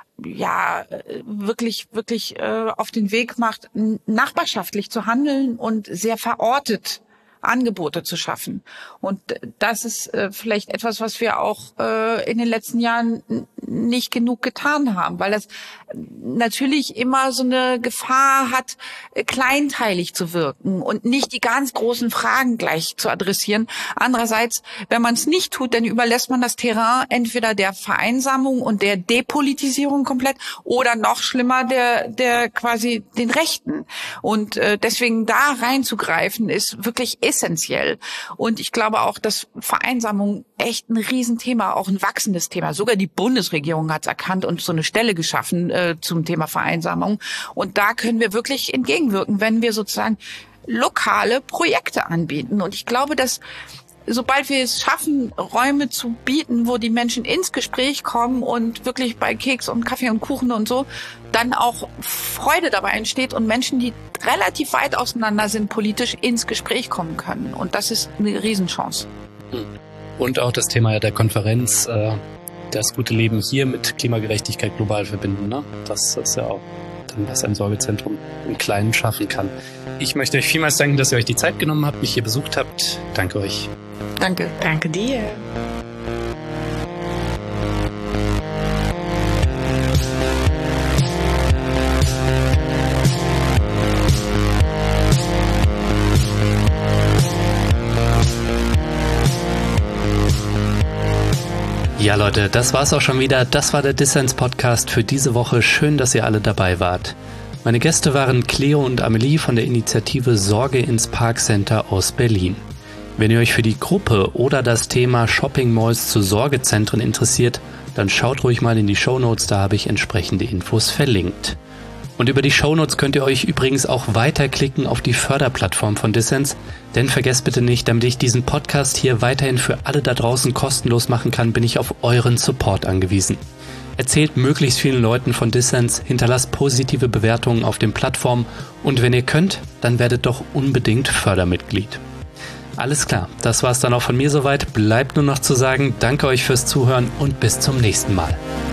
wirklich auf den Weg macht, nachbarschaftlich zu handeln und sehr verortet Angebote zu schaffen. Und das ist vielleicht etwas, was wir auch in den letzten Jahren nicht genug getan haben, weil das natürlich immer so eine Gefahr hat, kleinteilig zu wirken und nicht die ganz großen Fragen gleich zu adressieren. Andererseits, wenn man es nicht tut, dann überlässt man das Terrain entweder der Vereinsamung und der Depolitisierung komplett oder noch schlimmer der quasi den Rechten. Und deswegen da reinzugreifen ist wirklich essentiell. Und ich glaube auch, dass Vereinsamung echt ein Riesenthema, auch ein wachsendes Thema. Sogar die Bundesregierung hat es erkannt und so eine Stelle geschaffen zum Thema Vereinsamung. Und da können wir wirklich entgegenwirken, wenn wir sozusagen lokale Projekte anbieten. Und ich glaube, dass sobald wir es schaffen, Räume zu bieten, wo die Menschen ins Gespräch kommen und wirklich bei Keks und Kaffee und Kuchen und so, dann auch Freude dabei entsteht und Menschen, die relativ weit auseinander sind, politisch ins Gespräch kommen können. Und das ist eine Riesenchance. Und auch das Thema der Konferenz, das gute Leben hier mit Klimagerechtigkeit global verbinden. Ne? Das ist ja auch dann, was ein Sorgezentrum im Kleinen schaffen kann. Ich möchte euch vielmals danken, dass ihr euch die Zeit genommen habt, mich hier besucht habt. Danke euch. Danke. Danke dir. Ja Leute, das war's auch schon wieder. Das war der Dissens-Podcast für diese Woche. Schön, dass ihr alle dabei wart. Meine Gäste waren Cleo und Amelie von der Initiative Sorge ins Parkcenter aus Berlin. Wenn ihr euch für die Gruppe oder das Thema Shopping Malls zu Sorgezentren interessiert, dann schaut ruhig mal in die Shownotes, da habe ich entsprechende Infos verlinkt. Und über die Shownotes könnt ihr euch übrigens auch weiterklicken auf die Förderplattform von Dissens, denn vergesst bitte nicht, damit ich diesen Podcast hier weiterhin für alle da draußen kostenlos machen kann, bin ich auf euren Support angewiesen. Erzählt möglichst vielen Leuten von Dissens, hinterlasst positive Bewertungen auf den Plattformen und wenn ihr könnt, dann werdet doch unbedingt Fördermitglied. Alles klar, das war's dann auch von mir soweit. Bleibt nur noch zu sagen, danke euch fürs Zuhören und bis zum nächsten Mal.